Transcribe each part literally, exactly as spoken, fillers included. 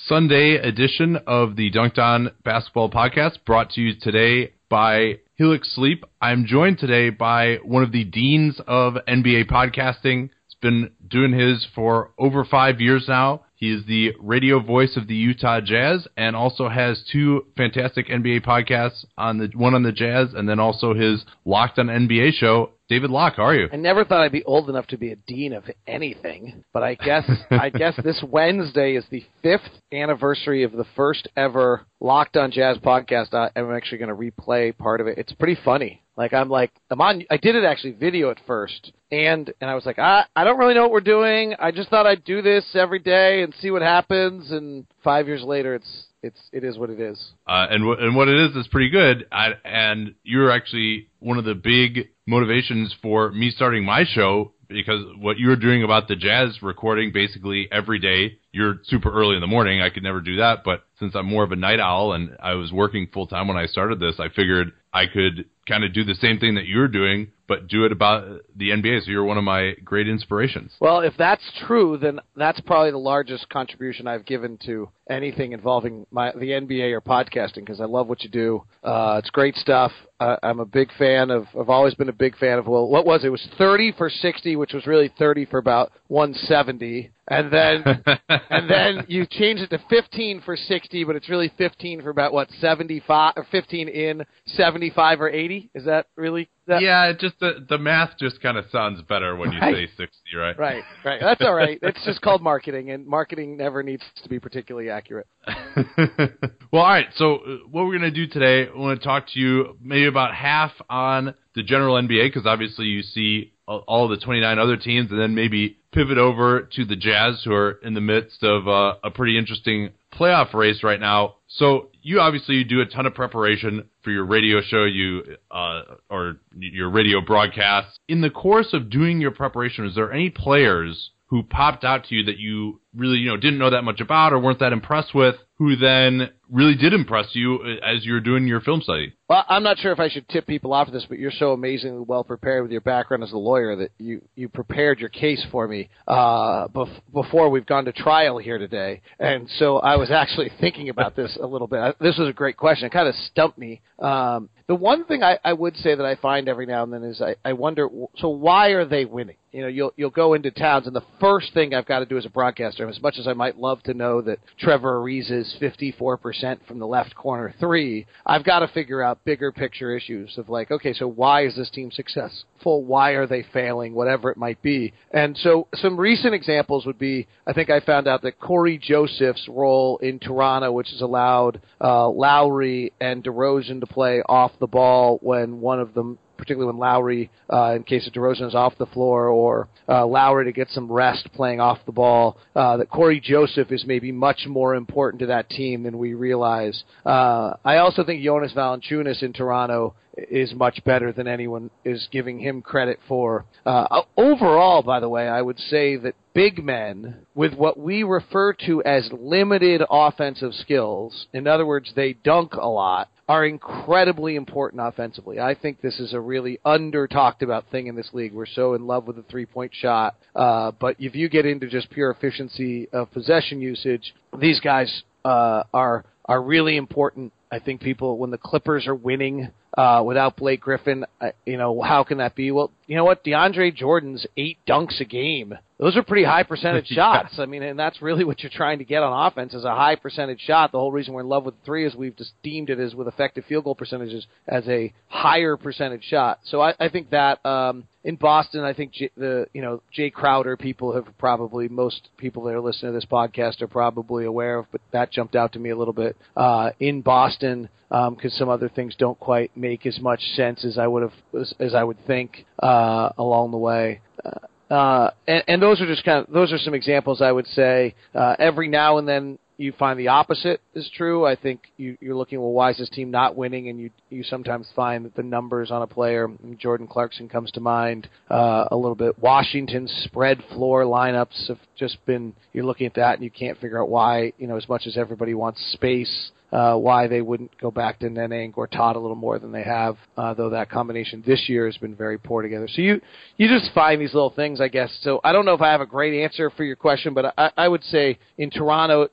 Sunday edition of the Dunked On Basketball Podcast, brought to you today by Helix Sleep. I'm joined today by one of the deans of N B A podcasting. He's been doing his for over five years now. He is the radio voice of the Utah Jazz and also has two fantastic N B A podcasts, on the one on the Jazz and then also his Locked on N B A show. David Locke, how are you? I never thought I'd be old enough to be a dean of anything, but I guess I guess this Wednesday is the fifth anniversary of the first ever Locked on Jazz podcast. I'm actually going to replay part of it. It's pretty funny. Like I'm like I'm on. I did it actually video at first, and and I was like, I I don't really know what we're doing. I just thought I'd do this every day and see what happens. And five years later, it's it's it is what it is. Uh, and w- and what it is is pretty good. I, and you're actually one of the big motivations for me starting my show, because what you're doing about the Jazz, recording basically every day. You're super early in the morning. I could never do that, but since I'm more of a night owl and I was working full time when I started this, I figured I could kind of do the same thing that you're doing, but do it about the N B A. So you're one of my great inspirations. Well, if that's true, then that's probably the largest contribution I've given to anything involving my the N B A or podcasting, because I love what you do. Uh, it's great stuff. Uh, I'm a big fan of, I've always been a big fan of, well, what was it? It was thirty for sixty, which was really thirty for about one seventy. And then and then you change it to fifteen for sixty, but it's really fifteen for about, what, seventy-five, or fifteen in, seventy-five or eighty? Is that really? That? Yeah, it just the, the math just kind of sounds better when you right. say sixty, right? Right, right. That's all right. It's just called marketing, and marketing never needs to be particularly accurate. Well, all right, so uh, what we're going to do today, I want to talk to you maybe about half on the general N B A, because obviously you see all the twenty-nine other teams, and then maybe pivot over to the Jazz, who are in the midst of uh, a pretty interesting playoff race right now. So you obviously you do a ton of preparation for your radio show, you uh, or your radio broadcasts. In the course of doing your preparation, is there any players who popped out to you that you really, you know, didn't know that much about or weren't that impressed with, who then really did impress you as you're doing your film study? Well, I'm not sure if I should tip people off of this, but you're so amazingly well prepared with your background as a lawyer that you, you prepared your case for me uh, bef- before we've gone to trial here today. And so I was actually thinking about this a little bit. I, this was a great question. It kind of stumped me. Um, the one thing I, I would say that I find every now and then is I, I wonder, so why are they winning? You know, you'll you'll go into towns, and the first thing I've got to do as a broadcaster, as much as I might love to know that Trevor Ariza's fifty-four percent from the left corner three, I've got to figure out bigger picture issues of like, okay, so why is this team successful? Why are they failing? Whatever it might be. And so some recent examples would be, I think I found out that Corey Joseph's role in Toronto, which has allowed uh, Lowry and DeRozan to play off the ball when one of them, particularly when Lowry, uh, in case of DeRozan, is off the floor, or uh, Lowry to get some rest playing off the ball, uh, that Corey Joseph is maybe much more important to that team than we realize. Uh, I also think Jonas Valanciunas in Toronto is much better than anyone is giving him credit for. Uh, overall, by the way, I would say that big men with what we refer to as limited offensive skills, in other words, they dunk a lot, are incredibly important offensively. I think this is a really under-talked about thing in this league. We're so in love with the three-point shot. Uh, but if you get into just pure efficiency of possession usage, these guys uh, are are really important. I think people, when the Clippers are winning uh, without Blake Griffin, uh, you know, how can that be? Well, you know what? DeAndre Jordan's eight dunks a game. Those are pretty high percentage shots. I mean, and that's really what you're trying to get on offense is a high percentage shot. The whole reason we're in love with the three is we've just deemed it as with effective field goal percentages as a higher percentage shot. So I, I think that um, in Boston, I think J, the you know Jay Crowder, people have probably, most people that are listening to this podcast are probably aware of, but that jumped out to me a little bit. Uh, in Boston, because um, some other things don't quite make as much sense as I would have as, as I would think uh, along the way. Uh, Uh, and, and those are just kind of, those are some examples I would say. Uh, every now and then you find the opposite is true. I think you, you're looking, well, why is this team not winning? And you you sometimes find that the numbers on a player, Jordan Clarkson comes to mind uh, a little bit. Washington's spread floor lineups have just been, you're looking at that and you can't figure out why, you know, as much as everybody wants space, uh, why they wouldn't go back to Nene and Gortat a little more than they have, uh, though that combination this year has been very poor together. So you, you just find these little things, I guess. So I don't know if I have a great answer for your question, but I, I would say in Toronto,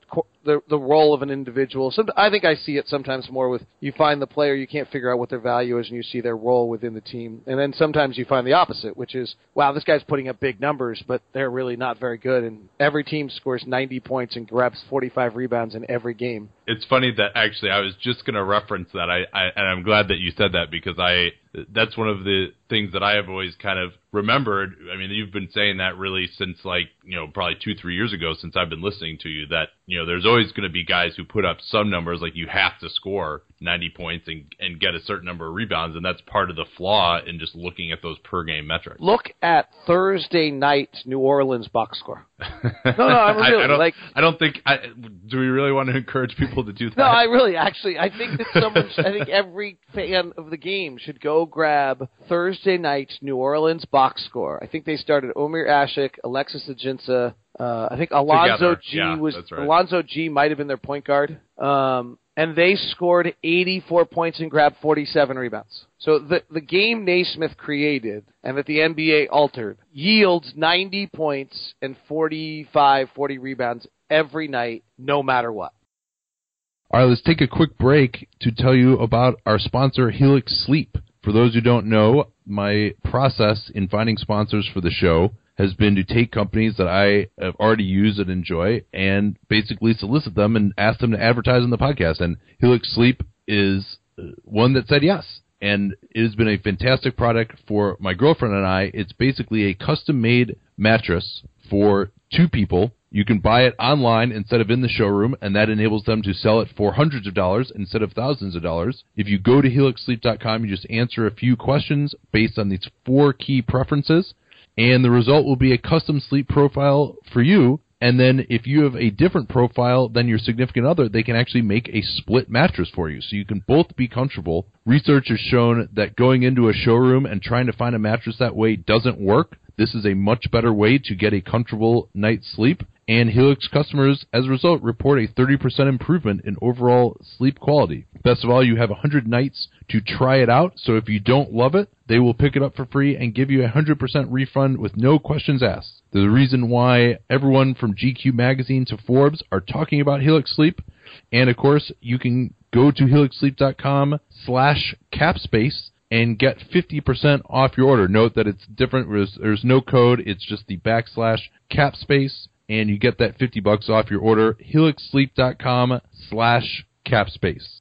the the role of an individual. Some, I think I see it sometimes more with you find the player, you can't figure out what their value is, and you see their role within the team. And then sometimes you find the opposite, which is, wow, this guy's putting up big numbers, but they're really not very good. And every team scores ninety points and grabs forty-five rebounds in every game. It's funny that actually I was just going to reference that, I, I and I'm glad that you said that, because I that's one of the things that I have always kind of remembered. I mean, you've been saying that really since, like, you know, probably two, three years ago since I've been listening to you, that, you know, there's always going to be guys who put up some numbers, like you have to score ninety points and, and get a certain number of rebounds, and that's part of the flaw in just looking at those per-game metrics. Look at Thursday night's New Orleans box score. No, no, I'm really, I, I don't, like... I don't think... I, do we really want to encourage people to do that? No, I really, actually, I think that someone... I think every fan of the game should go grab Thursday night's New Orleans box score. I think they started Omer Ashik, Alexis Ajinça. Uh, I think Alonzo Together. G yeah, was right. Alonzo G might have been their point guard. Um, and they scored eighty-four points and grabbed forty-seven rebounds. So the the game Naismith created and that the N B A altered yields ninety points and forty-five, forty rebounds every night, no matter what. All right, let's take a quick break to tell you about our sponsor, Helix Sleep. For those who don't know, my process in finding sponsors for the show has been to take companies that I have already used and enjoy and basically solicit them and ask them to advertise on the podcast. And Helix Sleep is one that said yes. And it has been a fantastic product for my girlfriend and I. It's basically a custom-made mattress for two people. You can buy it online instead of in the showroom, and that enables them to sell it for hundreds of dollars instead of thousands of dollars. If you go to helix sleep dot com, you just answer a few questions based on these four key preferences, and the result will be a custom sleep profile for you. And then if you have a different profile than your significant other, they can actually make a split mattress for you, so you can both be comfortable. Research has shown that going into a showroom and trying to find a mattress that way doesn't work. This is a much better way to get a comfortable night's sleep. And Helix customers, as a result, report a thirty percent improvement in overall sleep quality. Best of all, you have one hundred nights to try it out, so if you don't love it, they will pick it up for free and give you a one hundred percent refund with no questions asked. There's a reason why everyone from G Q Magazine to Forbes are talking about Helix Sleep. And, of course, you can go to helix sleep dot com slash capspace and get fifty percent off your order. Note that it's different. There's, there's no code. It's just the backslash capspace. And you get that fifty bucks off your order, helix sleep dot com slash capspace.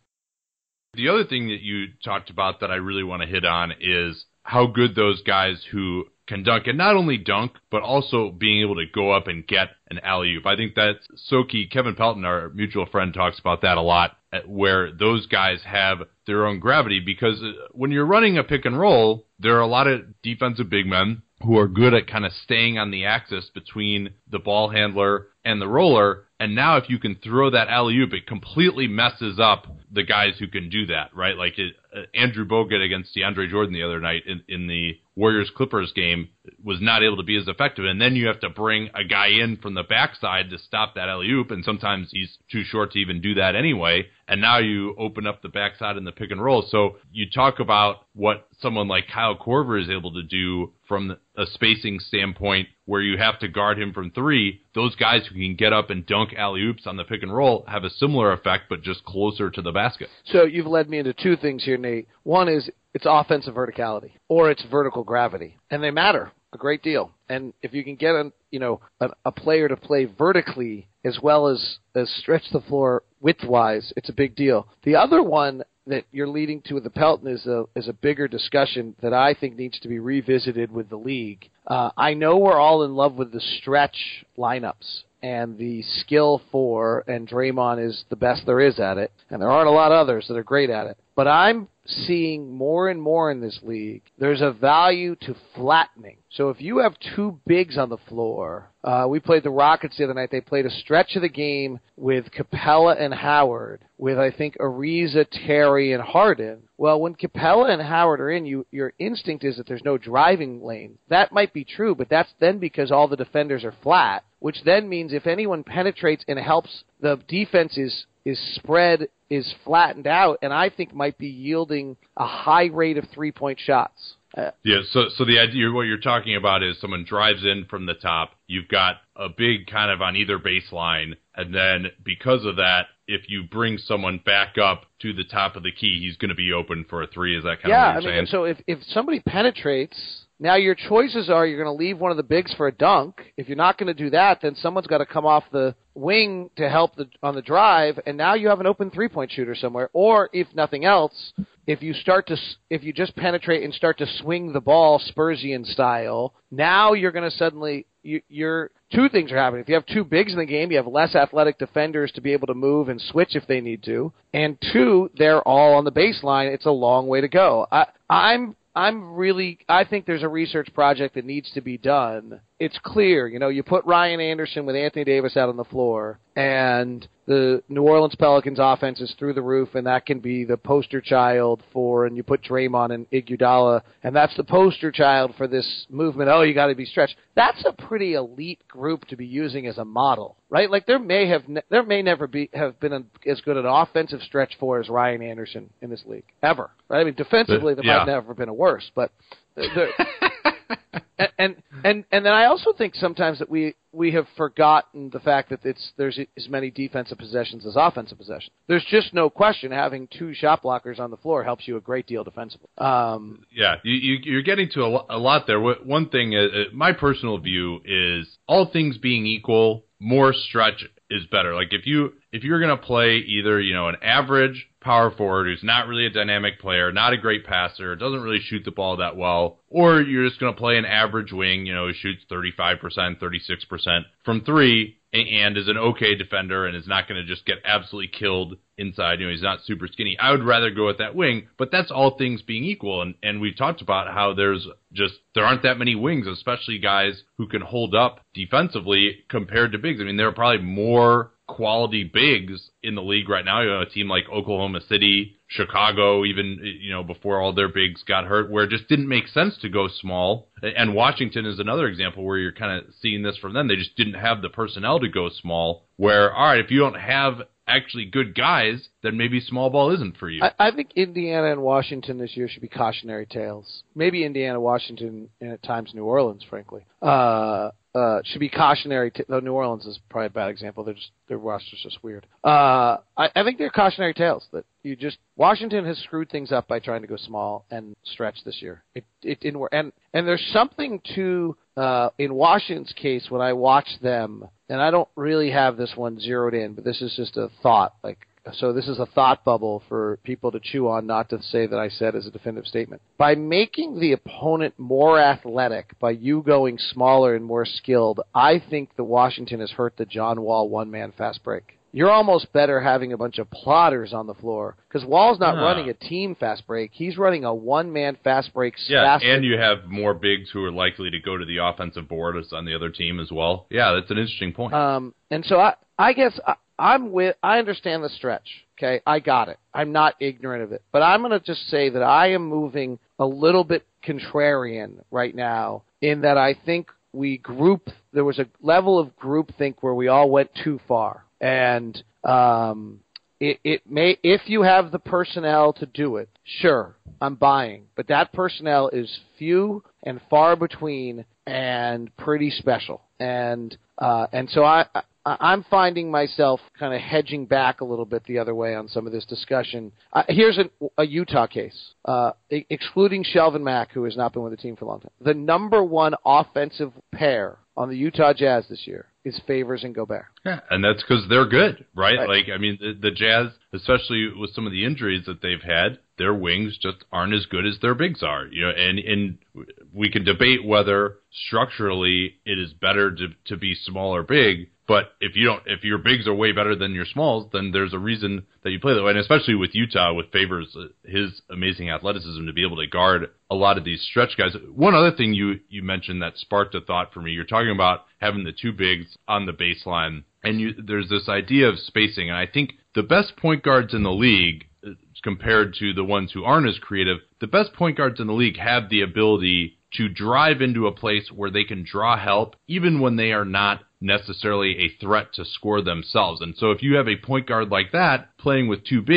The other thing that you talked about that I really want to hit on is how good those guys who can dunk, and not only dunk, but also being able to go up and get an alley-oop. I think that's so key. Kevin Pelton, our mutual friend, talks about that a lot, where those guys have their own gravity, because when you're running a pick and roll, there are a lot of defensive big men who are good at kind of staying on the axis between the ball handler and the roller. And now if you can throw that alley-oop, it completely messes up the guys who can do that, right? Like it, uh, Andrew Bogut against DeAndre Jordan the other night in, in the Warriors-Clippers game was not able to be as effective. And then you have to bring a guy in from the backside to stop that alley-oop, and sometimes he's too short to even do that anyway. And now you open up the backside in the pick and roll. So you talk about what someone like Kyle Korver is able to do from a spacing standpoint, where you have to guard him from three. Those guys who can get up and dunk alley-oops on the pick and roll have a similar effect, but just closer to the basket. So you've led me into two things here, Nate. One is it's offensive verticality, or it's vertical gravity, and they matter a great deal. And if you can get a you know a, a player to play vertically as well as, as stretch the floor width-wise, it's a big deal. The other one that you're leading to with the Pelton is a is a bigger discussion that I think needs to be revisited with the league. Uh, I know we're all in love with the stretch lineups and the skill for, and Draymond is the best there is at it, and there aren't a lot of others that are great at it. But I'm seeing more and more in this league, there's a value to flattening. So if you have two bigs on the floor, uh, we played the Rockets the other night. They played a stretch of the game with Capella and Howard, with, I think, Ariza, Terry, and Harden. Well, when Capella and Howard are in, you, your instinct is that there's no driving lane. That might be true, but that's then because all the defenders are flat, which then means if anyone penetrates and helps, the defense is is spread, is flattened out, and I think might be yielding a high rate of three-point shots. Uh, yeah, so so the idea, what you're talking about is someone drives in from the top. You've got a big kind of on either baseline. And then because of that, if you bring someone back up to the top of the key, he's going to be open for a three. Is that kind yeah, of what you're I mean, saying? so if, if somebody penetrates, now your choices are you're going to leave one of the bigs for a dunk. If you're not going to do that, then someone's got to come off the wing to help the, on the drive, and now you have an open three-point shooter somewhere. Or if nothing else, if you start to if you just penetrate and start to swing the ball Spursian style, now you're going to suddenly you, you're two things are happening. If you have two bigs in the game, you have less athletic defenders to be able to move and switch if they need to, and two, they're all on the baseline. It's a long way to go. I, I'm. I'm really, I think there's a research project that needs to be done. It's clear, you know, you put Ryan Anderson with Anthony Davis out on the floor, and the New Orleans Pelicans offense is through the roof, and that can be the poster child for, and you put Draymond and Iguodala, and that's the poster child for this movement, oh, you got to be stretched. That's a pretty elite group to be using as a model, right? Like there may have, ne- there may never be, have been a, as good an offensive stretch for as Ryan Anderson in this league, ever. Right? I mean, defensively, there yeah. might never have been a worse, but there, and, and and and then I also think sometimes that we we have forgotten the fact that it's there's as many defensive possessions as offensive possessions. There's just no question having two shot blockers on the floor helps you a great deal defensively. Um, yeah, you, you, you're getting to a, lo- a lot there. One thing, uh, my personal view is all things being equal, more stretch is better. Like if you if you're going to play either, you know, an average power forward who's not really a dynamic player, not a great passer, doesn't really shoot the ball that well, or you're just going to play an average wing, you know, who shoots thirty-five percent, thirty-six percent from three and is an okay defender and is not going to just get absolutely killed inside, you know, he's not super skinny. I would rather go with that wing, but that's all things being equal. And, and we've talked about how there's just, there aren't that many wings, especially guys who can hold up defensively compared to bigs. I mean, there are probably more quality bigs in the league right now. You know, a team like Oklahoma City, Chicago, even, you know, before all their bigs got hurt, where it just didn't make sense to go small. And Washington is another example where you're kind of seeing this from them. They just didn't have the personnel to go small, where, all right, if you don't have actually good guys, then maybe small ball isn't for you. I, I think Indiana and Washington this year should be cautionary tales. Maybe Indiana, Washington, and at times New Orleans, frankly. Uh, uh, should be cautionary. T- though New Orleans is probably a bad example. They're just, their roster's just weird. Uh, I, I think they're cautionary tales that you just Washington has screwed things up by trying to go small and stretch this year. It it didn't work, and and there's something to uh, in Washington's case when I watch them, and I don't really have this one zeroed in, but this is just a thought. Like so, this is a thought bubble for people to chew on, not to say that I said as a definitive statement. By making the opponent more athletic, by you going smaller and more skilled, I think that Washington has hurt the John Wall one-man fast break. You're almost better having a bunch of plotters on the floor because Wall's not Ah. running a team fast break. He's running a one-man fast break. Yeah, fast and you have more bigs who are likely to go to the offensive board as on the other team as well. Yeah, that's an interesting point. Um, and so I, I guess I, I'm with. I understand the stretch. Okay, I got it. I'm not ignorant of it, but I'm going to just say that I am moving a little bit contrarian right now in that I think we group. There was a level of groupthink where we all went too far. And um, it, it may, if you have the personnel to do it, sure, I'm buying. But that personnel is few and far between and pretty special. And uh, and so I, I I'm finding myself kind of hedging back a little bit the other way on some of this discussion. Uh, here's a, a Utah case, uh, e- excluding Shelvin Mack, who has not been with the team for a long time. The number one offensive pair on the Utah Jazz this year is Favors and Gobert. Yeah, and that's because they're good, right? Right. Like, I mean, the, the Jazz, especially with some of the injuries that they've had, their wings just aren't as good as their bigs are. You know, and and we can debate whether structurally it is better to to be small or big. But if you don't, if your bigs are way better than your smalls, then there's a reason that you play that way. And especially with Utah, with Favors, his amazing athleticism to be able to guard a lot of these stretch guys. One other thing you you mentioned that sparked a thought for me. You're talking about having the two bigs on the baseline, and you, there's this idea of spacing. And I think the best point guards in the league, compared to the ones who aren't as creative, the best point guards in the league have the ability to drive into a place where they can draw help, even when they are not necessarily a threat to score themselves. And so if you have a point guard like that playing with two bigs,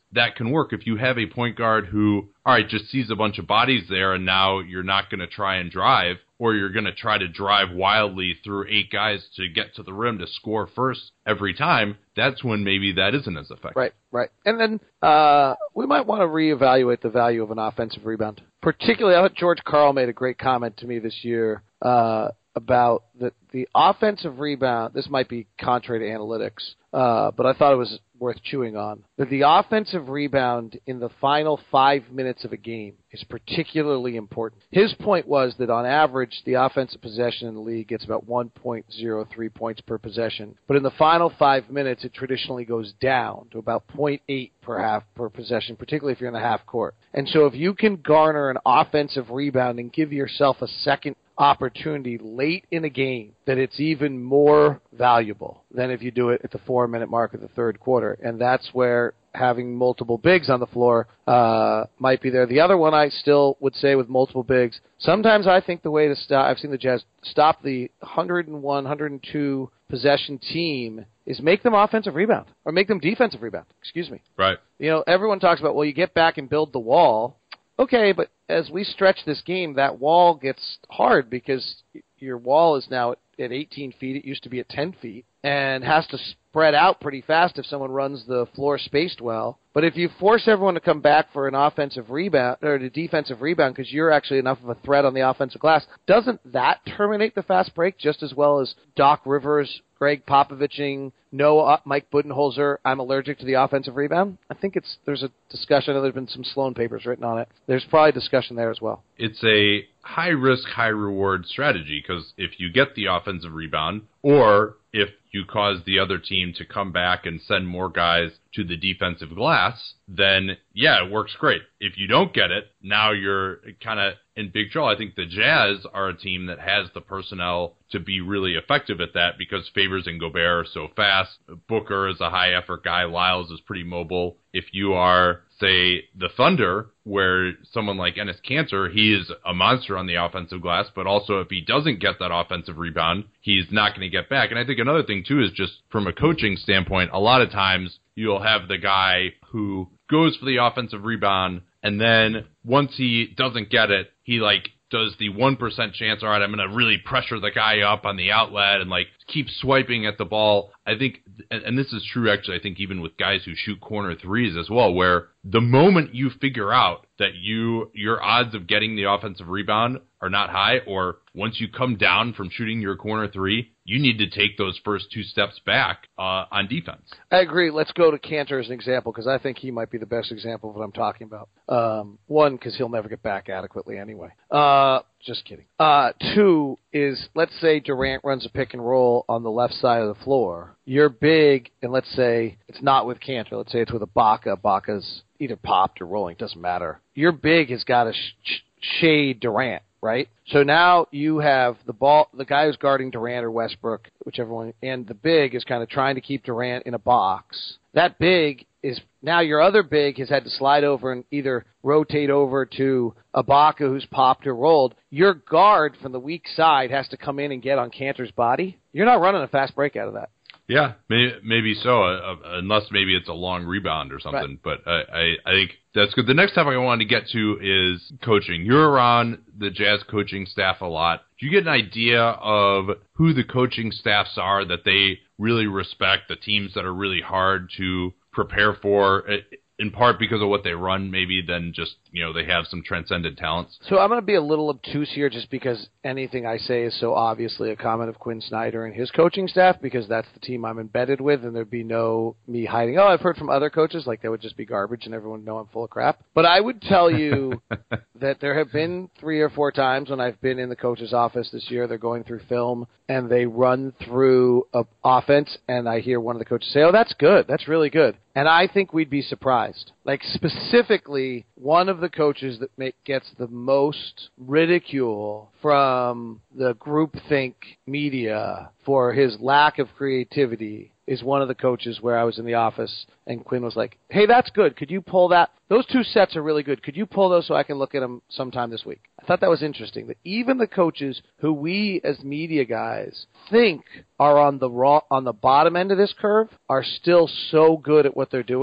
that can work if you have a point guard who, all right, just sees a bunch of bodies there, and now you're not going to try and drive, or you're going to try to drive wildly through eight guys to get to the rim to score first every time. That's when maybe that isn't as effective. Right, right. And then uh, we might want to reevaluate the value of an offensive rebound. Particularly, I thought George Karl made a great comment to me this year uh, about the, the offensive rebound. This might be contrary to analytics, uh, but I thought it was worth chewing on. That the offensive rebound in the final five minutes of a game is particularly important. His point was that on average, the offensive possession in the league gets about one point oh three points per possession. But in the final five minutes, it traditionally goes down to about zero point eight per half per possession, particularly if you're in the half court. And so if you can garner an offensive rebound and give yourself a second opportunity late in a game, that it's even more valuable than if you do it at the four-minute mark of the third quarter. And that's where having multiple bigs on the floor uh, might be there. The other one I still would say with multiple bigs, sometimes I think the way to stop, I've seen the Jazz stop the one oh one, one oh two possession team is make them offensive rebound, or make them defensive rebound, excuse me. Right. You know, everyone talks about, well, you get back and build the wall. Okay, but as we stretch this game, that wall gets hard because your wall is now at eighteen feet. It used to be at ten feet and has to spread out pretty fast if someone runs the floor spaced well. But if you force everyone to come back for an offensive rebound or a defensive rebound because you're actually enough of a threat on the offensive glass, doesn't that terminate the fast break just as well as Doc Rivers, Greg Popoviching, no uh, Mike Budenholzer, I'm allergic to the offensive rebound? I think it's there's a discussion. I know there's been some Sloan papers written on it. There's probably a discussion there as well. It's a high-risk, high-reward strategy because if you get the offensive rebound, or if you cause the other team to come back and send more guys to the defensive glass, then, yeah, it works great. If you don't get it, now you're kind of in big trouble. I think the Jazz are a team that has the personnel to be really effective at that because Favors and Gobert are so fast. Booker is a high-effort guy. Lyles is pretty mobile. If you are, say, the Thunder, where someone like Enes Kanter, he is a monster on the offensive glass, but also if he doesn't get that offensive rebound, he's not going to get back. And I think another thing, too, is just from a coaching standpoint, a lot of times you'll have the guy who goes for the offensive rebound, and then once he doesn't get it, he, like, does the one percent chance, all right, I'm going to really pressure the guy up on the outlet and, like, keep swiping at the ball. I think, and, and this is true, actually, I think even with guys who shoot corner threes as well, where the moment you figure out that you your odds of getting the offensive rebound are not high, or once you come down from shooting your corner three, you need to take those first two steps back uh, on defense. I agree. Let's go to Kanter as an example because I think he might be the best example of what I'm talking about. Um, one, because he'll never get back adequately anyway. Uh, just kidding. Uh, two is, let's say Durant runs a pick and roll on the left side of the floor. You're big, and let's say it's not with Kanter. Let's say it's with Ibaka. Ibaka's either popped or rolling. Doesn't matter. Your big has got to sh- shade Durant, right? So now you have the ball, the guy who's guarding Durant or Westbrook, whichever one, and the big is kind of trying to keep Durant in a box. That big is now your other big has had to slide over and either rotate over to Ibaka, who's popped or rolled. Your guard from the weak side has to come in and get on Kanter's body. You're not running a fast break out of that. Yeah, maybe, maybe so, uh, unless maybe it's a long rebound or something. Right. But I, I, I think that's good. The next topic I wanted to get to is coaching. You're around the Jazz coaching staff a lot. Do you get an idea of who the coaching staffs are that they really respect, the teams that are really hard to prepare for, in part because of what they run, maybe than just, you know, they have some transcendent talents? So I'm going to be a little obtuse here just because anything I say is so obviously a comment of Quinn Snyder and his coaching staff, because that's the team I'm embedded with, and there'd be no me hiding, oh, I've heard from other coaches, like that would just be garbage and everyone would know I'm full of crap. But I would tell you that there have been three or four times when I've been in the coach's office this year, they're going through film, and they run through a offense, and I hear one of the coaches say, oh, that's good, that's really good. And I think we'd be surprised. Like, specifically, one of the coaches that make, gets the most ridicule from the groupthink media for his lack of creativity is one of the coaches where I was in the office, and Quinn was like, hey, that's good. Could you pull that? Those two sets are really good. Could you pull those so I can look at them sometime this week? I thought that was interesting, that even the coaches who we as media guys think are on the raw, on the bottom end of this curve are still so good at what they're doing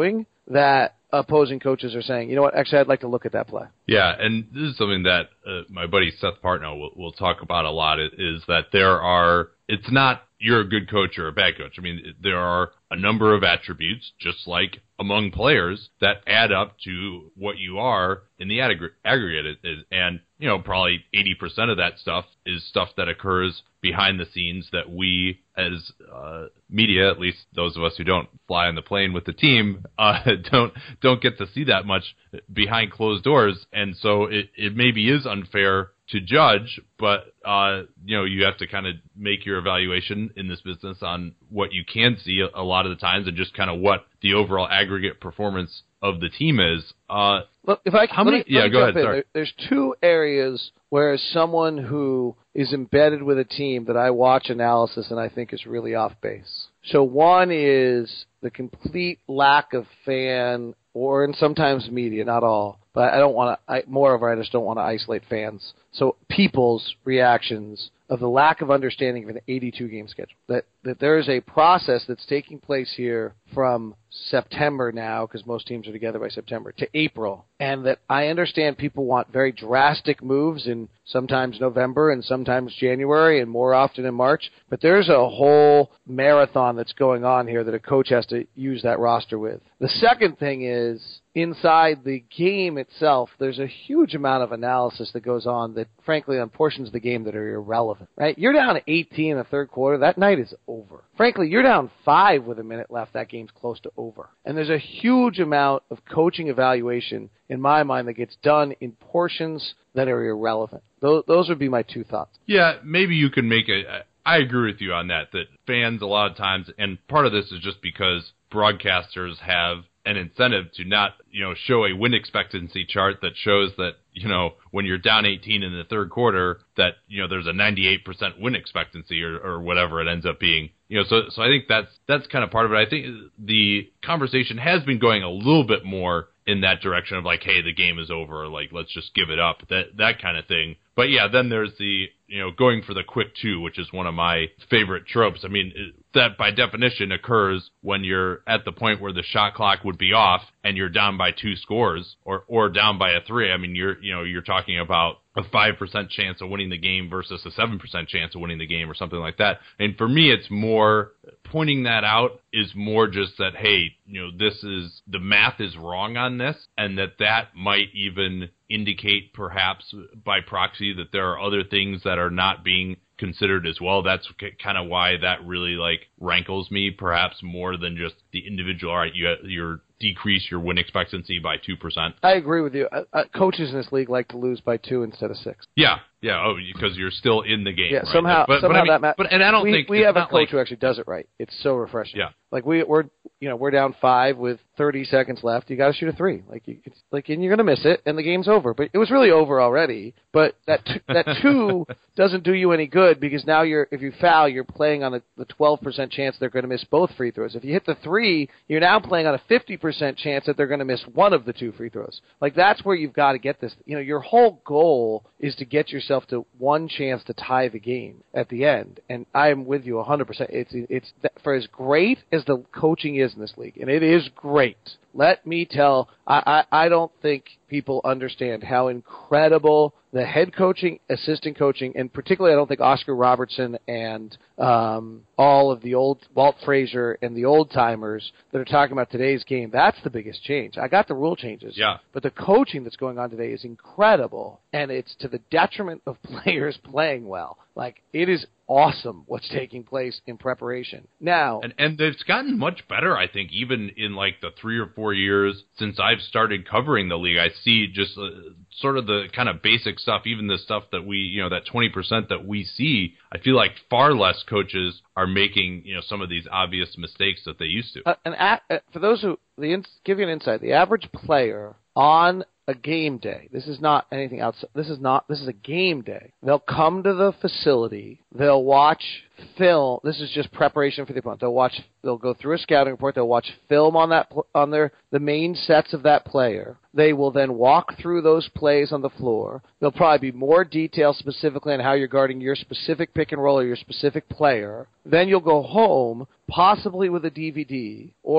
that opposing coaches are saying, you know what, actually I'd like to look at that play. Yeah, and this is something that uh, my buddy Seth Partnow will, will talk about a lot, is that there are, it's not you're a good coach or a bad coach. I mean, there are a number of attributes, just like among players, that add up to what you are in the aggregate. And, you know, probably eighty percent of that stuff is stuff that occurs behind the scenes that we as uh, media, at least those of us who don't fly on the plane with the team, uh, don't don't get to see that much behind closed doors. And so it, it maybe is unfair to judge, but uh, you know, you have to kind of make your evaluation in this business on what you can see a, a lot of the times, and just kind of what the overall aggregate performance of the team is. Uh, Look, if I how let many? me, yeah, let me go jump ahead. in. Sorry. There, there's two areas where, as someone who is embedded with a team, that I watch analysis and I think is really off base. So one is the complete lack of fan, or and sometimes media, not all, but I don't want to. I, moreover, I just don't want to isolate fans. So people's reactions of the lack of understanding of an eighty-two game schedule. That that there is a process that's taking place here from September now, because most teams are together by September, to April, and that I understand people want very drastic moves in sometimes November and sometimes January and more often in March, but there's a whole marathon that's going on here that a coach has to use that roster with. The second thing is, inside the game itself, there's a huge amount of analysis that goes on that, frankly, on portions of the game that are irrelevant, right? You're down eighteen in the third quarter. That night is over. Frankly, you're down five with a minute left. That game's close to over. And there's a huge amount of coaching evaluation, in my mind, that gets done in portions that are irrelevant. Those, those would be my two thoughts. Yeah, maybe you can make a... I agree with you on that, that fans a lot of times, and part of this is just because broadcasters have an incentive to not, you know, show a win expectancy chart that shows that, you know, when you're down eighteen in the third quarter, that, you know, there's a ninety-eight percent win expectancy, or, or whatever it ends up being. You know, so so I think that's that's kind of part of it. I think the conversation has been going a little bit more in that direction of like, hey, the game is over, like, let's just give it up, that that kind of thing. But yeah, then there's the, you know, going for the quick two, which is one of my favorite tropes. I mean, that by definition occurs when you're at the point where the shot clock would be off and you're down by two scores, or, or down by a three. I mean, you're, you know, you're talking about a five percent chance of winning the game versus a seven percent chance of winning the game, or something like that. And for me, it's more, pointing that out is more just that, hey, you know, this is, the math is wrong on this, and that that might even indicate perhaps by proxy that there are other things that are not being considered as well. That's kind of why that really like rankles me, perhaps more than just the individual. All right, you you're decrease your win expectancy by two percent. I agree with you. Uh, uh, coaches in this league like to lose by two instead of six. Yeah, yeah. Oh, because you're still in the game. Yeah, right? somehow, but, somehow but I mean, that matters. But and I don't we, think we have a not coach like, who actually does it right. It's so refreshing. Yeah. Like we we're you know we're down five with thirty seconds left. You got to shoot a three. Like you, it's like and you're gonna miss it, and the game's over. But it was really over already. But that t- that two doesn't do you any good, because now you're if you foul, you're playing on a, the twelve percent chance they're going to miss both free throws. If you hit the three, you're now playing on a fifty percent chance that they're going to miss one of the two free throws. Like that's where you've got to get this. You know, your whole goal is to get yourself to one chance to tie the game at the end. And I'm with you one hundred percent. It's it's for as great as the coaching is in this league, and it is great. Let me tell, I, I, I don't think people understand how incredible the head coaching, assistant coaching, and particularly I don't think Oscar Robertson and um, all of the old Walt Frazier and the old timers that are talking about today's game, that's the biggest change. I got the rule changes, yeah, but the coaching that's going on today is incredible, and it's to the detriment of players playing well. Like, it is awesome what's taking place in preparation. Now, and and it's gotten much better, I think, even in like the three or four years since I've started covering the league. I see just uh, sort of the kind of basic stuff, even the stuff that we, you know, that twenty percent that we see. I feel like far less coaches are making, you know, some of these obvious mistakes that they used to. Uh, and uh, for those who, the ins- give you an insight, the average player on a game day, this is not anything outside, this is not, this is a game day. They'll come to the facility, they'll watch film, this is just preparation for the opponent. They'll watch, they'll go through a scouting report, they'll watch film on that, on their, the main sets of that player. They will then walk through those plays on the floor. There'll probably be more detail specifically on how you're guarding your specific pick and roll or your specific player. Then you'll go home, possibly with a D V D, or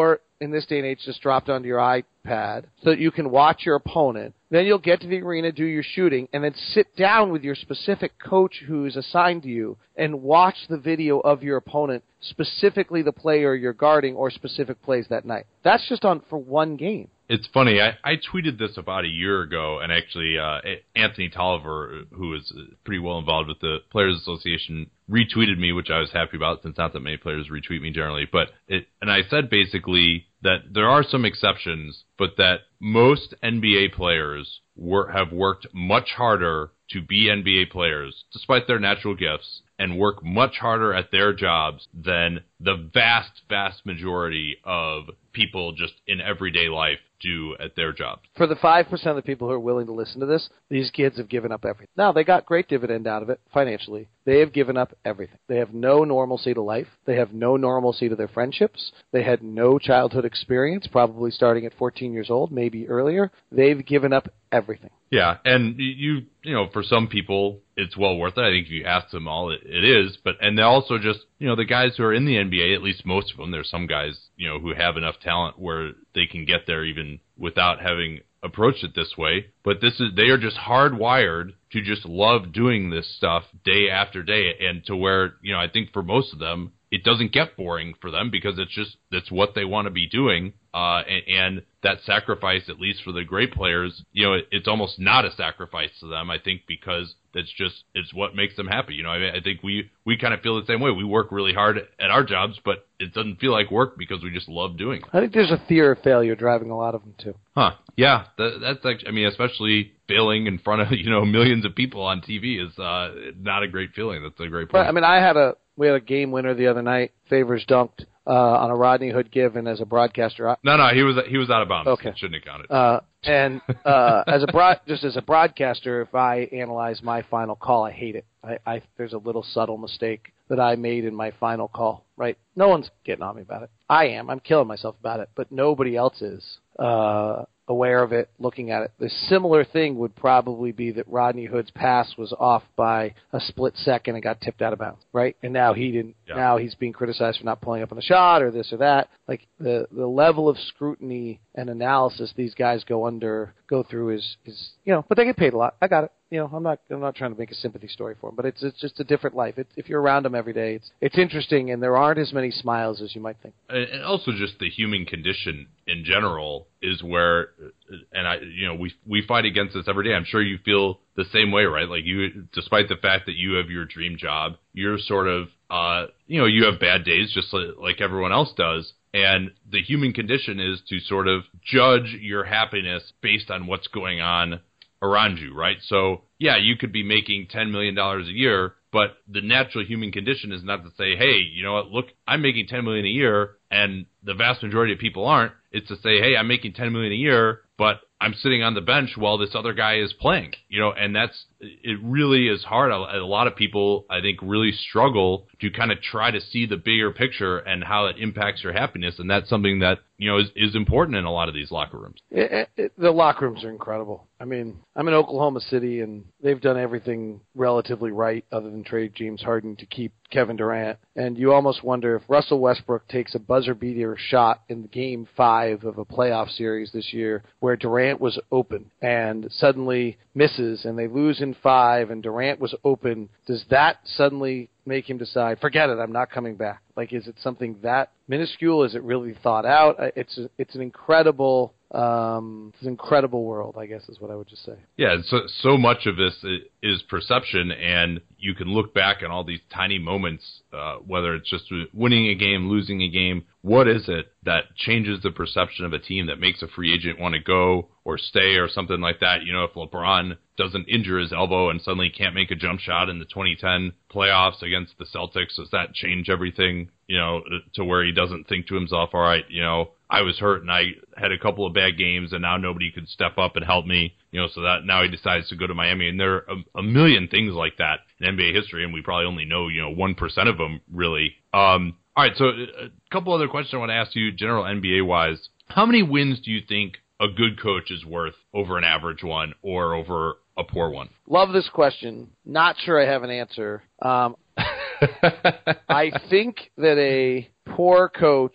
in this day and age just dropped onto your iPad so that you can watch your opponent. Then you'll get to the arena, do your shooting, and then sit down with your specific coach who's assigned to you and watch the video of your opponent, specifically the player you're guarding or specific plays that night. That's just on for one game. It's funny. I, I tweeted this about a year ago, and actually uh, Anthony Tolliver, who is pretty well involved with the Players Association, retweeted me, which I was happy about, since not that many players retweet me generally. But it, and I said basically that there are some exceptions, but that most N B A players were, have worked much harder to be N B A players, despite their natural gifts, and work much harder at their jobs than the vast, vast majority of people just in everyday life do at their jobs. For the five percent of the people who are willing to listen to this, these kids have given up everything. Now, they got great dividend out of it financially. They have given up everything. They have no normalcy to life. They have no normalcy to their friendships. They had no childhood experience, probably starting at fourteen years old, maybe earlier. They've given up everything. Yeah, and you you know, for some people, it's well worth it. I think if you ask them all, it, it is. But and they also just, you know, the guys who are in the N B A, at least most of them, there's some guys, you know, who have enough talent where they can get there even without having approached it this way. But this is they are just hardwired to just love doing this stuff day after day, and to where, you know, I think for most of them, it doesn't get boring for them because it's just that's what they want to be doing. Uh, and, and that sacrifice, at least for the great players, you know, it, it's almost not a sacrifice to them, I think, because that's just, it's what makes them happy. You know, I mean, I think we, we kind of feel the same way. We work really hard at our jobs, but it doesn't feel like work because we just love doing it. I think there's a fear of failure driving a lot of them, too. Huh. Yeah. That, that's actually, I mean, especially failing in front of, you know, millions of people on T V is uh, not a great feeling. That's a great point. But, I mean, I had a, we had a game winner the other night. Favors dunked uh, on a Rodney Hood give, and as a broadcaster, I, no, no, he was he was out of bounds. Okay, shouldn't have counted. Uh, and uh, as a broad, just as a broadcaster, if I analyze my final call, I hate it. I, I there's a little subtle mistake that I made in my final call. Right? No one's getting on me about it. I am. I'm killing myself about it, but nobody else is. Uh, aware of it, looking at it. The similar thing would probably be that Rodney Hood's pass was off by a split second and got tipped out of bounds, right? And now he didn't. Yeah. Now he's being criticized for not pulling up on the shot or this or that. Like the the level of scrutiny and analysis these guys go under, go through is is you know, but they get paid a lot. I got it. You know, I'm not I'm not trying to make a sympathy story for them, but it's it's just a different life. It, if you're around them every day, it's it's interesting, and there aren't as many smiles as you might think. And also, just the human condition in general is where, and I, you know, we we fight against this every day. I'm sure you feel the same way, right? Like you, despite the fact that you have your dream job, you're sort of, uh, you know, you have bad days just like, like everyone else does. And the human condition is to sort of judge your happiness based on what's going on around you, right? So, yeah, you could be making ten million dollars a year, but the natural human condition is not to say, hey, you know what, look, I'm making ten million dollars a year, and the vast majority of people aren't. It's to say, hey, I'm making ten million dollars a year, but I'm sitting on the bench while this other guy is playing, you know, and that's, it really is hard. A, a lot of people, I think, really struggle to kind of try to see the bigger picture and how it impacts your happiness, and that's something that, you know, is, is important in a lot of these locker rooms. It, it, the locker rooms are incredible. I mean, I'm in Oklahoma City, and they've done everything relatively right other than trade James Harden to keep Kevin Durant, and you almost wonder if Russell Westbrook takes a buzzer-beater shot in the game five of a playoff series this year where Durant was open and suddenly misses, and they lose in five, and Durant was open, does that suddenly make him decide, forget it, I'm not coming back? Like, is it something that minuscule? Is it really thought out? It's a, it's an incredible, um, it's an incredible world, I guess is what I would just say. Yeah, so so much of this is perception, and you can look back on all these tiny moments, uh, whether it's just winning a game, losing a game. What is it that changes the perception of a team that makes a free agent want to go or stay or something like that? You know, if LeBron doesn't injure his elbow and suddenly can't make a jump shot in the twenty ten playoffs against the Celtics, does that change everything, you know, to where he doesn't think to himself, all right, you know, I was hurt and I had a couple of bad games and now nobody could step up and help me, you know, so that now he decides to go to Miami. And there are a, a million things like that in N B A history, and we probably only know, you know, one percent of them really. Um, all right, so a couple other questions I want to ask you, general N B A-wise. How many wins do you think a good coach is worth over an average one or over a poor one? Love this question. Not sure I have an answer. Um, I think that a poor coach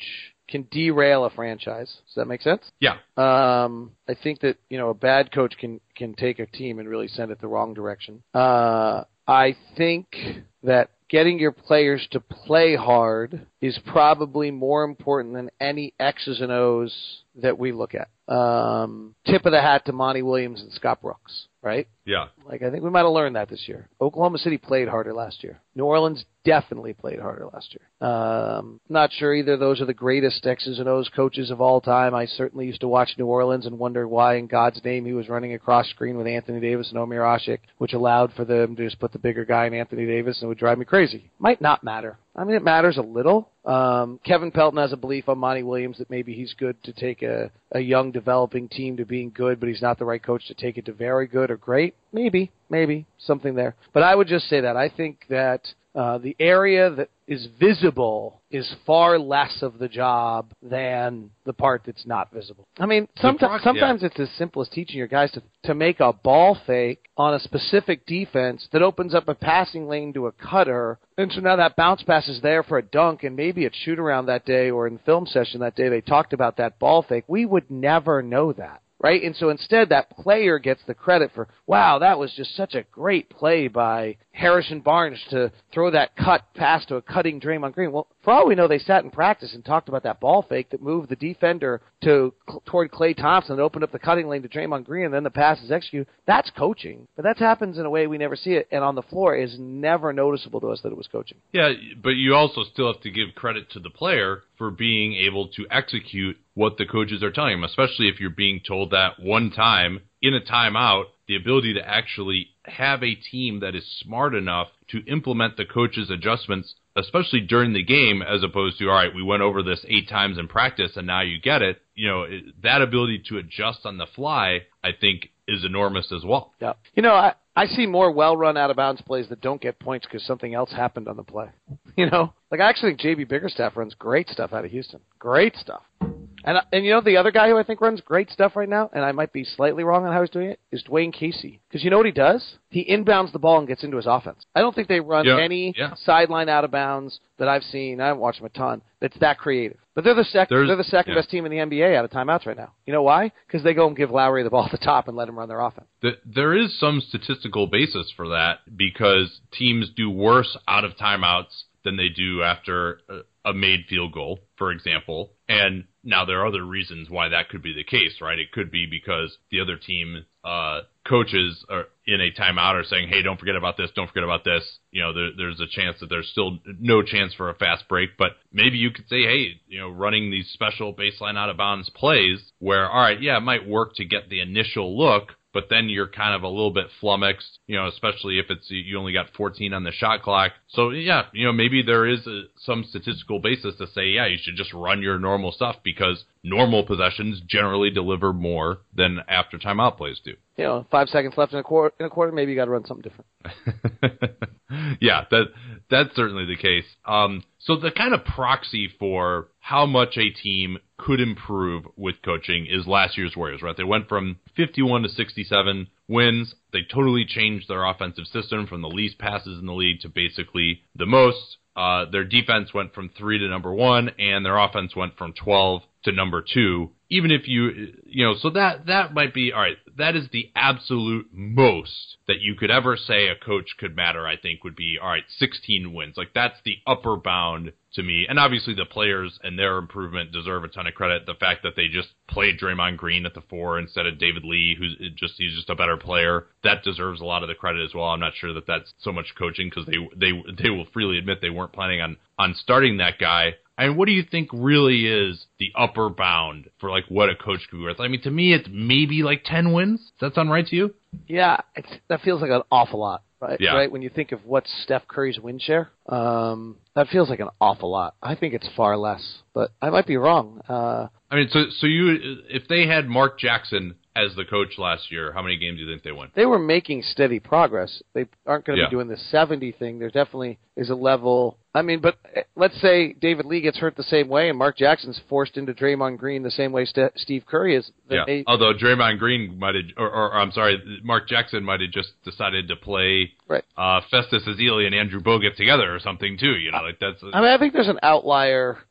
can derail a franchise. Does that make sense? Yeah. Um, I think that, you know, a bad coach can, can take a team and really send it the wrong direction. Uh, I think that getting your players to play hard is probably more important than any X's and O's that we look at. Um, tip of the hat to Monty Williams and Scott Brooks, right? Yeah. Like, I think we might have learned that this year. Oklahoma City played harder last year. New Orleans definitely played harder last year. Um, not sure either of those are the greatest X's and O's coaches of all time. I certainly used to watch New Orleans and wonder why in God's name he was running across screen with Anthony Davis and Omir Asik, which allowed for them to just put the bigger guy in Anthony Davis, and it would drive me crazy. Might not matter. I mean, it matters a little. Um, Kevin Pelton has a belief on Monty Williams that maybe he's good to take a, a young developing team to being good, but he's not the right coach to take it to very good or great. Maybe, maybe, something there. But I would just say that. I think that uh, the area that is visible is far less of the job than the part that's not visible. I mean, sometimes sometimes yeah. it's as simple as teaching your guys to, to make a ball fake on a specific defense that opens up a passing lane to a cutter, and so now that bounce pass is there for a dunk, and maybe at shoot-around that day or in the film session that day they talked about that ball fake. We would never know that. Right? And so instead that player gets the credit for, wow, that was just such a great play by Harrison Barnes to throw that cut pass to a cutting Draymond Green. Well, for all we know, they sat in practice and talked about that ball fake that moved the defender to toward Klay Thompson and opened up the cutting lane to Draymond Green, and then the pass is executed. That's coaching. But that happens in a way we never see it, and on the floor is never noticeable to us that it was coaching. Yeah, but you also still have to give credit to the player for being able to execute what the coaches are telling them, especially if you're being told that one time in a timeout, the ability to actually have a team that is smart enough to implement the coach's adjustments, especially during the game, as opposed to, all right, we went over this eight times in practice and now you get it. You know, that ability to adjust on the fly, I think, is enormous as well. Yeah. You know, I, I see more well-run out-of-bounds plays that don't get points because something else happened on the play. You know? Like, I actually think J B Bickerstaff runs great stuff out of Houston. Great stuff. And, and you know, the other guy who I think runs great stuff right now, and I might be slightly wrong on how he's doing it, is Dwayne Casey. Because you know what he does? He inbounds the ball and gets into his offense. I don't think they run yeah, any yeah. sideline out-of-bounds that I've seen. I haven't watched them a ton. That's that creative. But they're the, sec- they're the second yeah. best team in the N B A out of timeouts right now. You know why? Because they go and give Lowry the ball at the top and let him run their offense. The, there is some statistical basis for that because teams do worse out of timeouts than they do after a, a made field goal, for example. And now there are other reasons why that could be the case, right? It could be because the other team uh, coaches are in a timeout are saying, hey, don't forget about this, don't forget about this. You know, there, there's a chance that there's still no chance for a fast break, but maybe you could say, hey, you know, running these special baseline out-of-bounds plays where, all right, yeah, it might work to get the initial look, but then you're kind of a little bit flummoxed, you know, especially if it's you only got fourteen on the shot clock. So, yeah, you know, maybe there is a, some statistical basis to say, yeah, you should just run your normal stuff because normal possessions generally deliver more than after timeout plays do. You know, five seconds left in a quarter, in a quarter maybe you got to run something different. Yeah, that that's certainly the case. Um, so the kind of proxy for how much a team could improve with coaching is last year's Warriors, right? They went from fifty-one to sixty-seven wins. They totally changed their offensive system from the least passes in the league to basically the most. Uh, their defense went from three to number one, and their offense went from twelve to number two. Even if you, you know, so that, that might be, all right, that is the absolute most that you could ever say a coach could matter, I think, would be, all right, sixteen wins. Like, that's the upper bound to me. And obviously the players and their improvement deserve a ton of credit. The fact that they just played Draymond Green at the four instead of David Lee, who's just, he's just a better player, that deserves a lot of the credit as well. I'm not sure that that's so much coaching because they, they, they will freely admit they weren't planning on, on starting that guy. I mean, what do you think really is the upper bound for, like, what a coach could be worth? I mean, to me, it's maybe, like, ten wins. Does that sound right to you? Yeah, it's, that feels like an awful lot, right? Yeah. Right? When you think of what's Steph Curry's win share, um, that feels like an awful lot. I think it's far less, but I might be wrong. Uh, I mean, so so you, if they had Mark Jackson as the coach last year, how many games do you think they won? They were making steady progress. They aren't going to yeah. be doing the seventy thing. There definitely is a level. I mean, but let's say David Lee gets hurt the same way and Mark Jackson's forced into Draymond Green the same way St- Steve Curry is. Yeah. They, Although Draymond Green might have, or, or I'm sorry, Mark Jackson might have just decided to play right. uh, Festus Ezeli and Andrew Bogut together or something too. You know, like that's. A, I mean, I think there's an outlier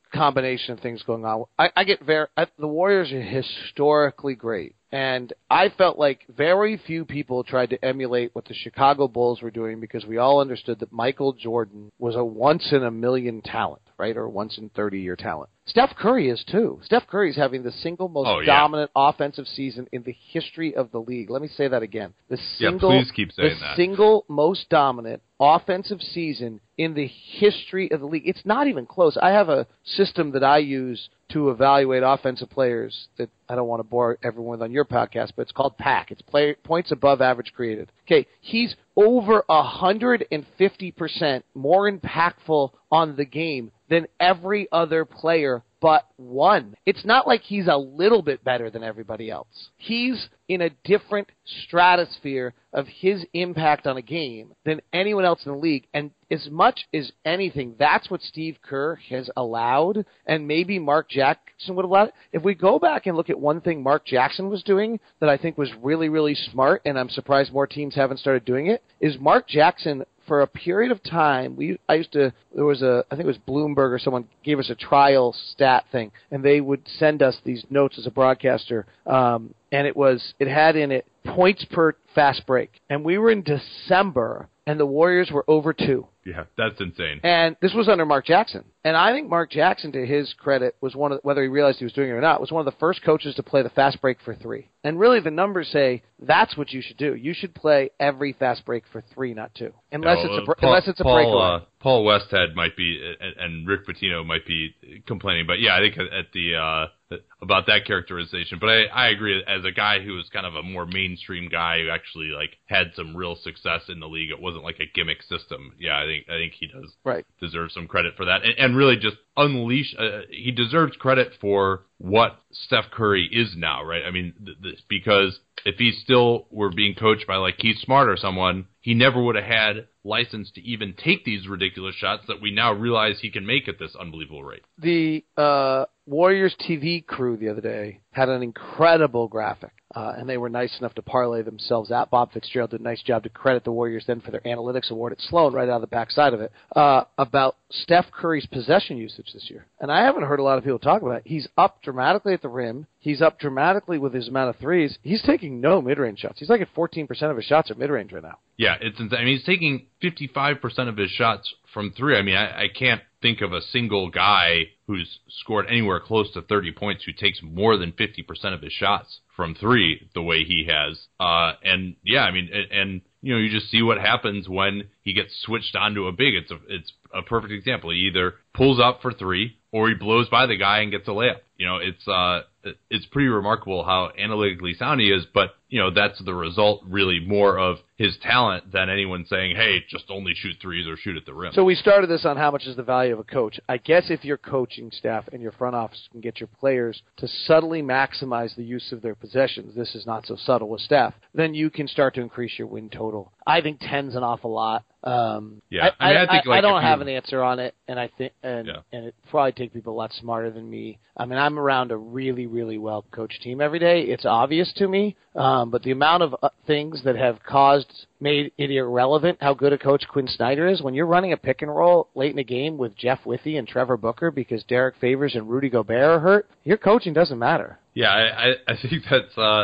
combination of things going on. I, I get very I, the Warriors are historically great. And I felt like very few people tried to emulate what the Chicago Bulls were doing because we all understood that Michael Jordan was a once-in-a-million talent, right, or once-in-thirty-year talent. Steph Curry is, too. Steph Curry is having the single most oh, yeah. dominant offensive season in the history of the league. Let me say that again. The single, yeah, please keep saying the that. single most dominant offensive season in the history of the league. It's not even close. I have a system that I use to evaluate offensive players that I don't want to bore everyone on your podcast, but it's called PAC. It's play, points above average created. Okay, he's over one hundred fifty percent more impactful on the game than every other player but one. It's not like he's a little bit better than everybody else. He's in a different stratosphere of his impact on a game than anyone else in the league. And as much as anything, that's what Steve Kerr has allowed, and maybe Mark Jackson would have allowed it. If we go back and look at one thing Mark Jackson was doing that I think was really, really smart, and I'm surprised more teams haven't started doing it, is Mark Jackson, for a period of time, we I used to, there was a, I think it was Bloomberg or someone gave us a trial stat thing, and they would send us these notes as a broadcaster, um, and it was, it had in it points per fast break. And we were in December, and the Warriors were over two. Yeah, that's insane. And this was under Mark Jackson. And I think Mark Jackson, to his credit, was one of, whether he realized he was doing it or not, was one of the first coaches to play the fast break for three. And really the numbers say that's what you should do. You should play every fast break for three, not two. Unless yeah, well, it's a, Paul, unless it's a Paul, breakaway. Uh, Paul Westhead might be, and, and Rick Pitino might be complaining, but yeah, I think at the, uh, about that characterization. But I, I agree, as a guy who was kind of a more mainstream guy who actually like had some real success in the league, it wasn't like a gimmick system. Yeah, I think, I think he does right. deserve some credit for that, and, and really just unleash. Uh, he deserves credit for what Steph Curry is now, right? I mean, th- th- because if he still were being coached by like Keith Smart or someone, he never would have had license to even take these ridiculous shots that we now realize he can make at this unbelievable rate. The uh, Warriors T V crew the other day had an incredible graphic. Uh, and they were nice enough to parlay themselves out. Bob Fitzgerald did a nice job to credit the Warriors then for their analytics award at Sloan right out of the backside of it, uh, about Steph Curry's possession usage this year. And I haven't heard a lot of people talk about it. He's up dramatically at the rim. He's up dramatically with his amount of threes. He's taking no mid-range shots. He's like at fourteen percent of his shots are mid-range right now. Yeah, it's insane. I mean, he's taking fifty-five percent of his shots from three. I mean, I, I can't think of a single guy who's scored anywhere close to thirty points who takes more than fifty percent of his shots from three the way he has. Uh, and yeah, I mean, and, and you know, you just see what happens when he gets switched onto a big. It's a, it's a perfect example. He either pulls up for three or he blows by the guy and gets a layup. You know, it's, uh, it's pretty remarkable how analytically sound he is, but you know, that's the result really more of his talent than anyone saying, hey, just only shoot threes or shoot at the rim. So we started this on how much is the value of a coach. I guess if your coaching staff and your front office can get your players to subtly maximize the use of their possessions, this is not so subtle with Steph, then you can start to increase your win total. I think ten's an awful lot. Um, yeah, I, I, mean, I, think I, like I don't have you, an answer on it, and I think, and yeah. and it probably take people a lot smarter than me. I mean, I'm around a really, really well coached team every day. It's obvious to me, um, but the amount of uh, things that have caused made it irrelevant how good a coach Quinn Snyder is. When you're running a pick and roll late in a game with Jeff Withey and Trevor Booker because Derek Favors and Rudy Gobert are hurt, your coaching doesn't matter. Yeah, I, I think that's. Uh,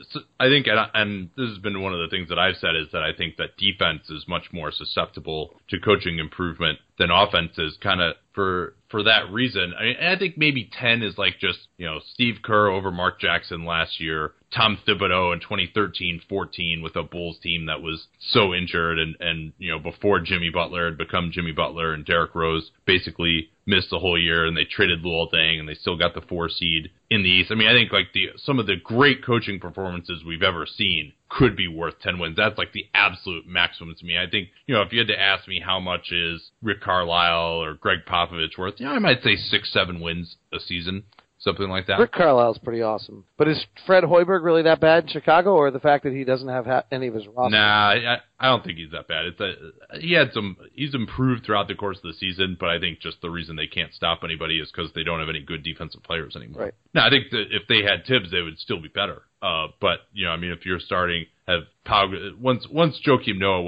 I think, and this has been one of the things that I've said, is that I think that defense is much more susceptible to coaching improvement than offense is, kind of for for that reason. I mean, and I think maybe ten is like just, you know, Steve Kerr over Mark Jackson last year, Tom Thibodeau in twenty thirteen fourteen with a Bulls team that was so injured, and, and you know, before Jimmy Butler had become Jimmy Butler, and Derrick Rose basically missed the whole year, and they traded Luol Deng, and they still got the four seed in the East. I mean, I think like the some of the great coaching performances we've ever seen could be worth ten wins. That's like the absolute maximum to me. I think, you know, if you had to ask me how much is Rick Carlisle or Greg Popovich worth, you know, I might say six, seven wins a season. Something like that. Rick Carlisle's pretty awesome. But is Fred Hoiberg really that bad in Chicago, or the fact that he doesn't have ha- any of his roster? Nah, I, I don't think he's that bad. It's a, he had some. He's improved throughout the course of the season, but I think just the reason they can't stop anybody is because they don't have any good defensive players anymore. Right. Now, I think that if they had Tibbs, they would still be better. Uh, but you know, I mean, if you're starting have Pau, once once Joakim Noah went out,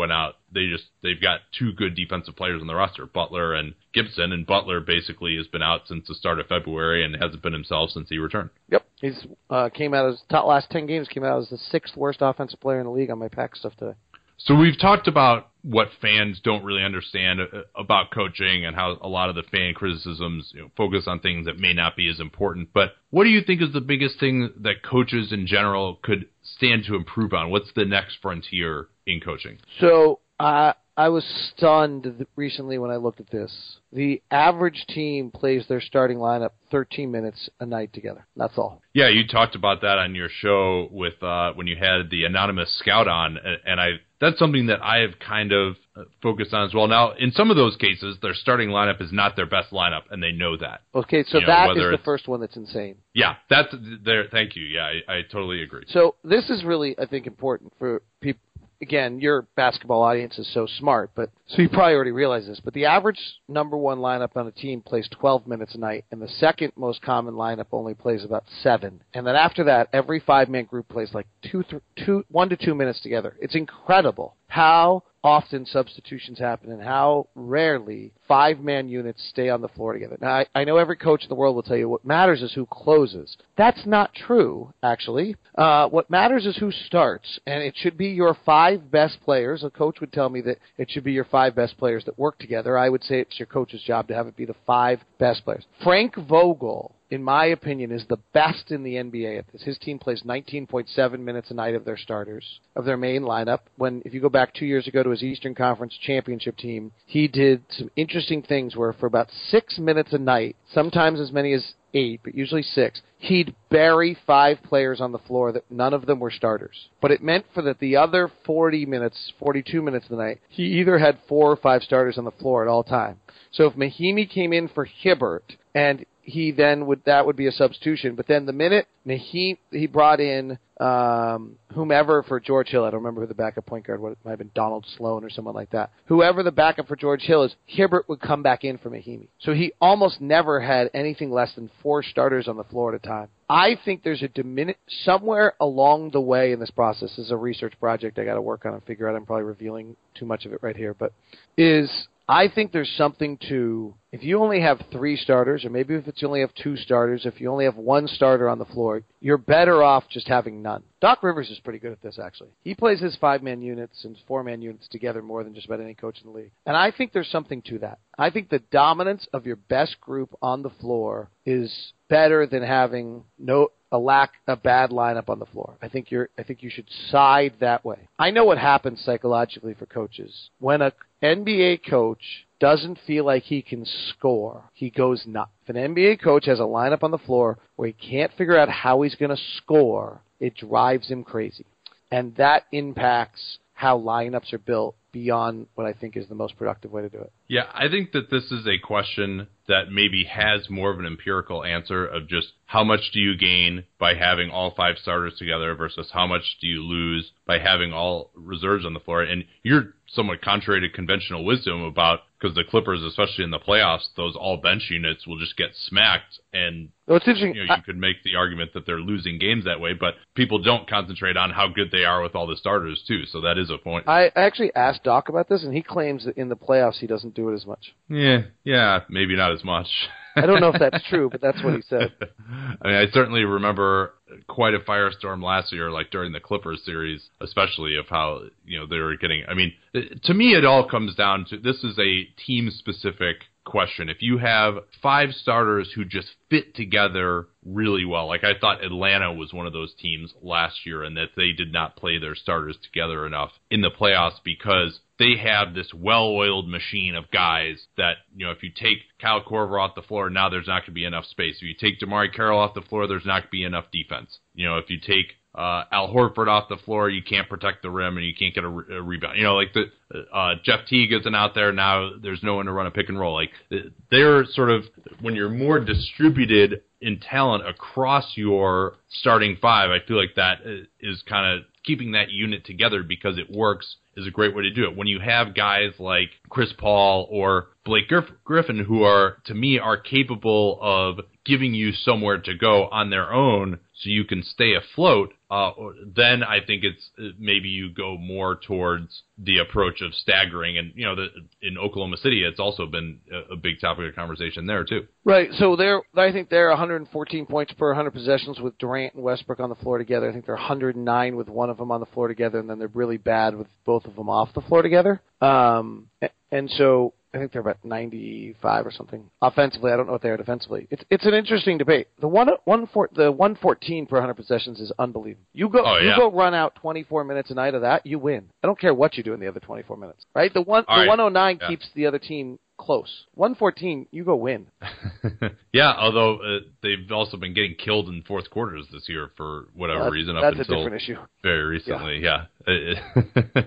they just they've got two good defensive players on the roster, Butler and Gibson, and Butler basically has been out since the start of February and hasn't been himself since he returned. Yep, he's uh, came out as top last ten games came out as the sixth worst offensive player in the league on my pack stuff today. So we've talked about what fans don't really understand about coaching and how a lot of the fan criticisms, you know, focus on things that may not be as important. But what do you think is the biggest thing that coaches in general could stand to improve on? What's the next frontier in coaching? So uh, I was stunned recently when I looked at this. The average team plays their starting lineup thirteen minutes a night together. That's all. Yeah, you talked about that on your show with uh, when you had the anonymous scout on, and I that's something that I have kind of focused on as well. Now, in some of those cases, their starting lineup is not their best lineup, and they know that. Okay, so you know, that is the first one that's insane. Yeah, that's there. Thank you. Yeah, I, I totally agree. So this is really, I think, important for people. Again, your basketball audience is so smart, but so you probably already realize this. But the average number one lineup on a team plays twelve minutes a night, and the second most common lineup only plays about seven. And then after that, every five-man group plays like two, th- two, one to two minutes together. It's incredible how often substitutions happen and how rarely five-man units stay on the floor together. Now, I, I know every coach in the world will tell you what matters is who closes. That's not true, actually. Uh, what matters is who starts, and it should be your five best players. A coach would tell me that it should be your five best players that work together. I would say it's your coach's job to have it be the five best players. Frank Vogel, in my opinion, is the best in the N B A at this. His team plays nineteen point seven minutes a night of their starters, of their main lineup. When, if you go back two years ago to his Eastern Conference championship team, he did some interesting things where for about six minutes a night, sometimes as many as eight, but usually six, he'd bury five players on the floor that none of them were starters. But it meant for that the other forty minutes, forty-two minutes of the night, he either had four or five starters on the floor at all time. So if Mahimi came in for Hibbert, and he then would that would be a substitution. But then the minute he he brought in um, whomever for George Hill, I don't remember who the backup point guard was. It might have been Donald Sloan or someone like that. Whoever the backup for George Hill is, Hibbert would come back in for Mahimi. So he almost never had anything less than four starters on the floor at a time. I think there's a diminu- somewhere along the way in this process. This is a research project I got to work on and figure out. I'm probably revealing too much of it right here, but is I think there's something to, if you only have three starters, or maybe if it's you only have two starters, if you only have one starter on the floor, you're better off just having none. Doc Rivers is pretty good at this, actually. He plays his five-man units and four-man units together more than just about any coach in the league. And I think there's something to that. I think the dominance of your best group on the floor is better than having no a lack a bad lineup on the floor. I think you're I think you should side that way. I know what happens psychologically for coaches. When a N B A coach doesn't feel like he can score, he goes nuts. If an N B A coach has a lineup on the floor where he can't figure out how he's going to score, it drives him crazy. And that impacts how lineups are built beyond what I think is the most productive way to do it. Yeah, I think that this is a question that maybe has more of an empirical answer of just how much do you gain by having all five starters together versus how much do you lose by having all reserves on the floor. And you're somewhat contrary to conventional wisdom about, because the Clippers, especially in the playoffs, those all bench units will just get smacked. And well, it's interesting. You know, you could make the argument that they're losing games that way, but people don't concentrate on how good they are with all the starters, too. So that is a point. I actually asked Doc about this, and he claims that in the playoffs he doesn't do it as much. Yeah, yeah, maybe not as much. I don't know if that's true, but that's what he said. I mean, I certainly remember quite a firestorm last year, like during the Clippers series, especially of how, you know, they were getting, I mean, to me it all comes down to, this is a team-specific question. If you have five starters who just fit together really well, like I thought Atlanta was one of those teams last year, and that they did not play their starters together enough in the playoffs because they have this well-oiled machine of guys that, you know, if you take Kyle Korver off the floor, now there's not going to be enough space. If you take Damari Carroll off the floor, there's not going to be enough defense. You know, if you take uh, Al Horford off the floor, you can't protect the rim and you can't get a, re- a rebound. You know, like the uh, Jeff Teague isn't out there now. There's no one to run a pick and roll. Like they're sort of, when you're more distributed in talent across your starting five, I feel like that is kind of keeping that unit together because it works is a great way to do it. When you have guys like Chris Paul or Blake Griffin, who are, to me, are capable of giving you somewhere to go on their own so you can stay afloat, uh, then I think it's maybe you go more towards the approach of staggering. And, you know, the, in Oklahoma City, it's also been a, a big topic of conversation there, too. Right. So they're, I think they're one hundred fourteen points per one hundred possessions with Durant and Westbrook on the floor together. I think they're one hundred nine with one of them on the floor together, and then they're really bad with both of them off the floor together. Um, and so I think they're about ninety-five or something offensively. I don't know what they are defensively. It's it's an interesting debate. The one one four the one fourteen per one hundred possessions is unbelievable. You go oh, yeah. you go run out twenty-four minutes a night of that, you win. I don't care what you do in the other twenty-four minutes, right? The one All the right. one oh nine yeah. keeps the other team close. one fourteen, you go win. yeah, although uh, they've also been getting killed in fourth quarters this year for whatever that's, reason. Up that's until a different issue. Very recently, yeah. yeah.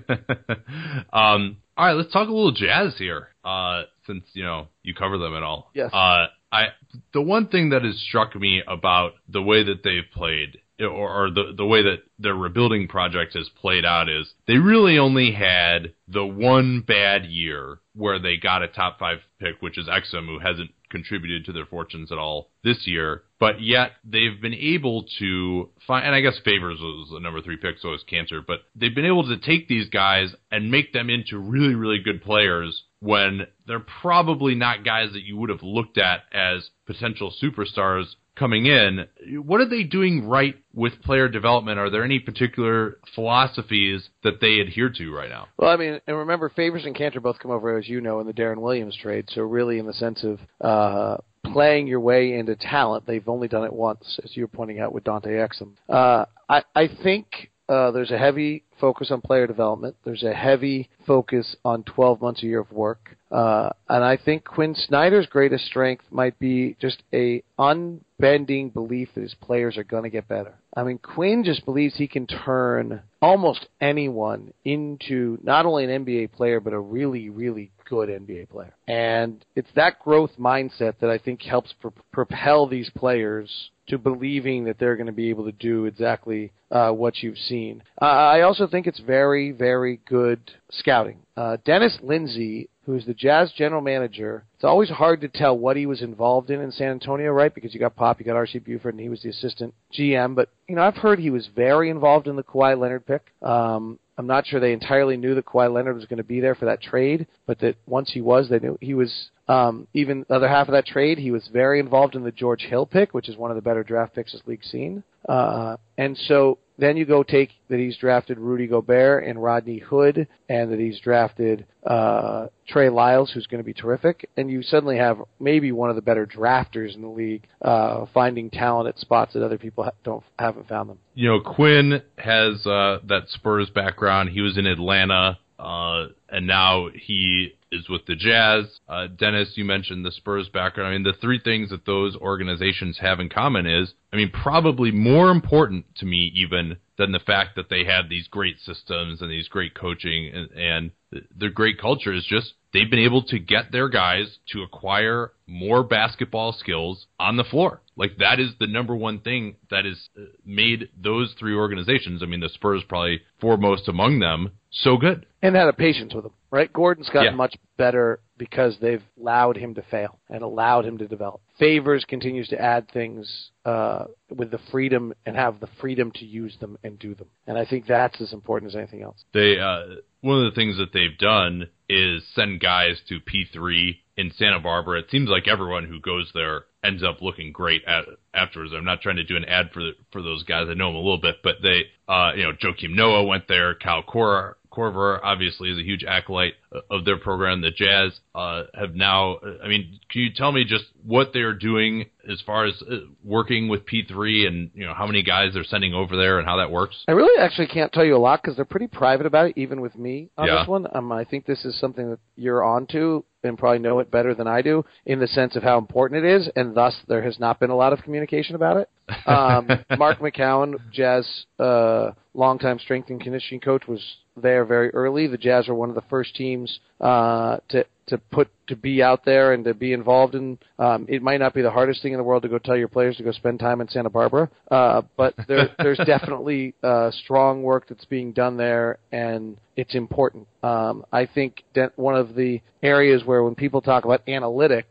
um, all right, let's talk a little Jazz here, uh, since you know you cover them and all. Yes. Uh, I the one thing that has struck me about the way that they've played, or, or the the way that their rebuilding project has played out, is they really only had the one bad year where they got a top five pick, which is Exum, who hasn't contributed to their fortunes at all this year, but yet they've been able to find, and I guess Favors was the number three pick, so is Cantor, but they've been able to take these guys and make them into really, really good players when they're probably not guys that you would have looked at as potential superstars coming in. What are they doing right with player development? Are there any particular philosophies that they adhere to right now? Well, I mean, and remember, Favors and Cantor both come over, as you know, in the Darren Williams trade. So really, in the sense of uh, playing your way into talent, they've only done it once, as you were pointing out with Dante Exum. Uh, I, I think uh, there's a heavy focus on player development. There's a heavy focus on twelve months a year of work. Uh, and I think Quinn Snyder's greatest strength might be just a unbending belief that his players are going to get better. I mean, Quinn just believes he can turn almost anyone into not only an N B A player, but a really, really good N B A player. And it's that growth mindset that I think helps pro- propel these players to believing that they're going to be able to do exactly uh, what you've seen. Uh, I also think it's very, very good scouting. Uh, Dennis Lindsey, who's the Jazz general manager, it's always hard to tell what he was involved in in San Antonio, right? Because you got Pop, you got R C Buford, and he was the assistant G M. But, you know, I've heard he was very involved in the Kawhi Leonard pick. Um, I'm not sure they entirely knew that Kawhi Leonard was going to be there for that trade, but that once he was, they knew he was. Um, even the other half of that trade, he was very involved in the George Hill pick, which is one of the better draft picks this league's seen. Uh, and so then you go take that he's drafted Rudy Gobert and Rodney Hood, and that he's drafted uh, Trey Lyles, who's going to be terrific, and you suddenly have maybe one of the better drafters in the league, uh, finding talent at spots that other people ha- don't haven't found them. You know, Quinn has uh, that Spurs background. He was in Atlanta, uh, and now he is with the Jazz. Uh, Dennis, you mentioned the Spurs background. I mean, the three things that those organizations have in common is, I mean, probably more important to me even than the fact that they have these great systems and these great coaching and, and their great culture is just they've been able to get their guys to acquire more basketball skills on the floor. Like, that is the number one thing that has made those three organizations, I mean, the Spurs probably foremost among them, so good. And had a patience with him, right? Gordon's gotten Yeah. much better because they've allowed him to fail and allowed him to develop. Favors continues to add things uh, with the freedom and have the freedom to use them and do them. And I think that's as important as anything else. They uh, one of the things that they've done is send guys to P three in Santa Barbara. It seems like everyone who goes there ends up looking great at, afterwards. I'm not trying to do an ad for the, for those guys. I know them a little bit, but they, uh, you know, Joakim Noah went there. Kyle Korver, Korver obviously is a huge acolyte of their program. The Jazz uh, have now, I mean, can you tell me just what they're doing as far as working with P three and, you know, how many guys they're sending over there and how that works? I really actually can't tell you a lot because they're pretty private about it, even with me on Yeah. this one. Um, I think this is something that you're onto and probably know it better than I do in the sense of how important it is, and thus there has not been a lot of communication about it. Um, Mark McCowan, Jazz uh, longtime strength and conditioning coach, was there very early. The Jazz were one of the first teams uh, to to put to be out there and to be involved in. Um, it might not be the hardest thing in the world to go tell your players to go spend time in Santa Barbara, uh, but there, there's definitely uh, strong work that's being done there, and it's important. Um, I think that one of the areas where when people talk about analytics,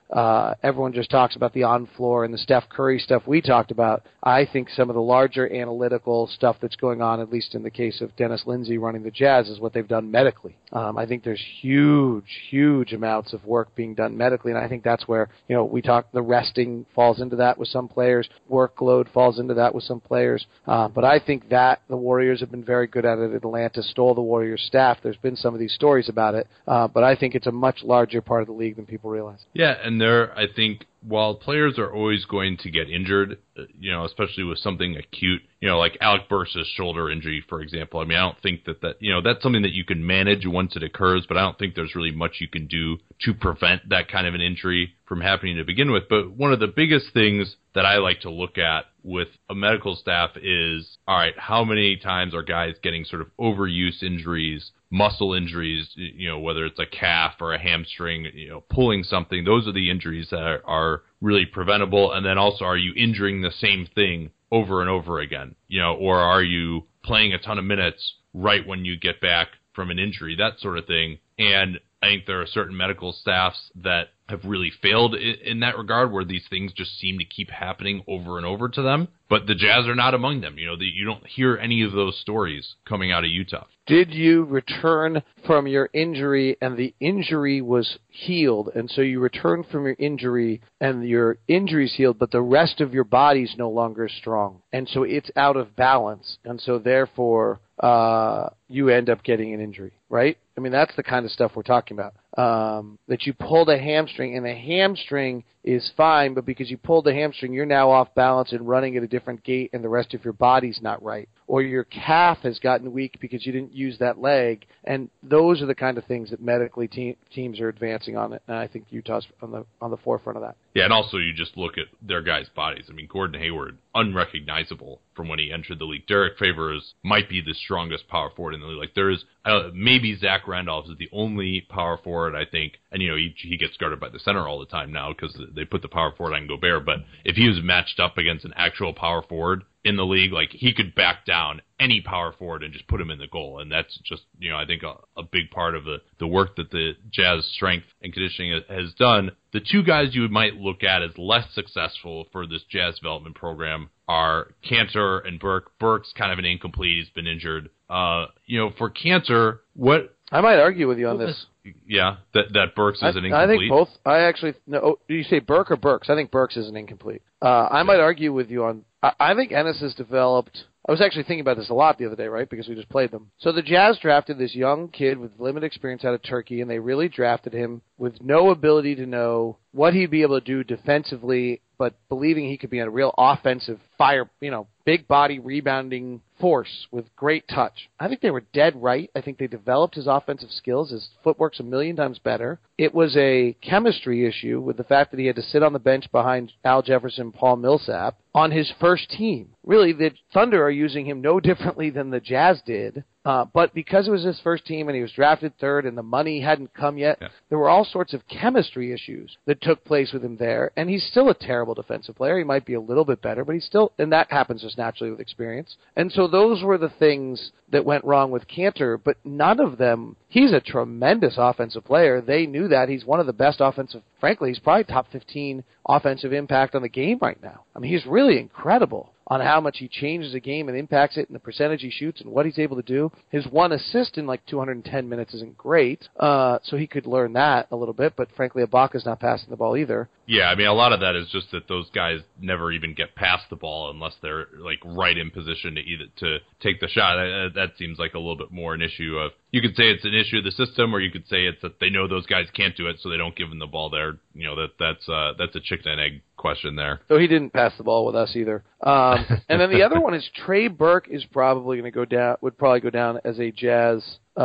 uh, everyone just talks about the on-floor and the Steph Curry stuff we talked about. I think some of the larger analytical stuff that's going on, at least in the case of Dennis Lindsey running the Jazz, is what they've done medically. Um, I think there's huge, huge amounts of work being done medically, and I think that's where, you know, we talk, the resting falls into that with some players, workload falls into that with some players, uh, but I think that the Warriors have been very good at it. Atlanta stole the Warriors staff. There's been some of these stories about it, uh, but I think it's a much larger part of the league than people realize. Yeah, and there, I think, while players are always going to get injured, you know, especially with something acute, you know, like Alec Burks' shoulder injury, for example. I mean, I don't think that, that, you know, that's something that you can manage once it occurs, but I don't think there's really much you can do to prevent that kind of an injury from happening to begin with. But one of the biggest things that I like to look at with a medical staff is, all right, how many times are guys getting sort of overuse injuries, muscle injuries, you know, whether it's a calf or a hamstring, you know, pulling something. Those are the injuries that are, are really preventable. And then also, are you injuring the same thing over and over again, you know, or are you playing a ton of minutes right when you get back from an injury, that sort of thing. And I think there are certain medical staffs that have really failed in, in that regard, where these things just seem to keep happening over and over to them. But the Jazz are not among them. You know, the, you don't hear any of those stories coming out of Utah. Did you return from your injury and the injury was healed, and so you returned from your injury and your injury's healed, but the rest of your body's no longer strong, and so it's out of balance, and so therefore uh, you end up getting an injury, right? I mean, that's the kind of stuff we're talking about. Um, that you pulled a hamstring, and the hamstring is fine, but because you pulled the hamstring, you're now off balance and running at a different gait, and the rest of your body's not right. Or your calf has gotten weak because you didn't use that leg, and those are the kind of things that medically te- teams are advancing on it, and I think Utah's on the on the forefront of that. Yeah, and also you just look at their guys' bodies. I mean, Gordon Hayward, unrecognizable from when he entered the league. Derek Favors might be the strongest power forward in the league. Like, there is, uh, maybe Zach Randolph is the only power forward, I think, and, you know, he, he gets guarded by the center all the time now because they put the power forward on Gobert, but if he was matched up against an actual power forward in the league, like, he could back down any power forward and just put him in the goal. And that's just, you know, I think a, a big part of the, the work that the Jazz strength and conditioning has done. The two guys you might look at as less successful for this Jazz development program are Kanter and Burke. Burke's kind of an incomplete. He's been injured. Uh, you know, for Kanter, what... I might argue with you on this. Yeah, that that Burks is I, an incomplete. I think both. I actually no. Do you say Burke or Burks? I think Burks is an incomplete. Uh, I might argue with you on. I, I think Ennis has developed. I was actually thinking about this a lot the other day, right? Because we just played them. So the Jazz drafted this young kid with limited experience out of Turkey, and they really drafted him with no ability to know what he'd be able to do defensively, but believing he could be a real offensive fire, you know, big body rebounding force with great touch. I think they were dead right. I think they developed his offensive skills. His footwork's a million times better. It was a chemistry issue with the fact that he had to sit on the bench behind Al Jefferson, Paul Millsap on his first team. Really, the Thunder are using him no differently than the Jazz did. Uh, but because it was his first team and he was drafted third and the money hadn't come yet, yeah. there were all sorts of chemistry issues that took place with him there. And he's still a terrible defensive player. He might be a little bit better, but he's still, and that happens just naturally with experience. And so those were the things that went wrong with Kanter, but none of them, he's a tremendous offensive player. They knew that. He's one of the best offensive, frankly, he's probably top fifteen offensive impact on the game right now. I mean, he's really incredible on how much he changes a game and impacts it and the percentage he shoots and what he's able to do. His one assist in like two hundred ten minutes isn't great, uh, so he could learn that a little bit, but frankly, Ibaka's not passing the ball either. Yeah, I mean, a lot of that is just that those guys never even get past the ball unless they're like right in position to either to take the shot. That, that seems like a little bit more an issue of, you could say it's an issue of the system, or you could say it's that they know those guys can't do it, so they don't give them the ball there. You know, that that's uh, that's a chicken and egg question there. So he didn't pass the ball with us either. Um, and then the other one is Trey Burke is probably going to go down, would probably go down as a Jazz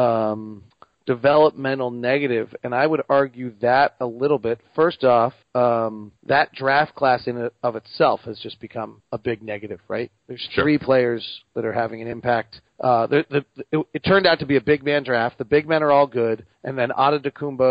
um, developmental negative, and I would argue that a little bit. First off, um, that draft class in it of itself has just become a big negative, right? There's sure. three players that are having an impact. Uh, the, the, it, it turned out to be a big man draft. The big men are all good, and then Antetokounmpo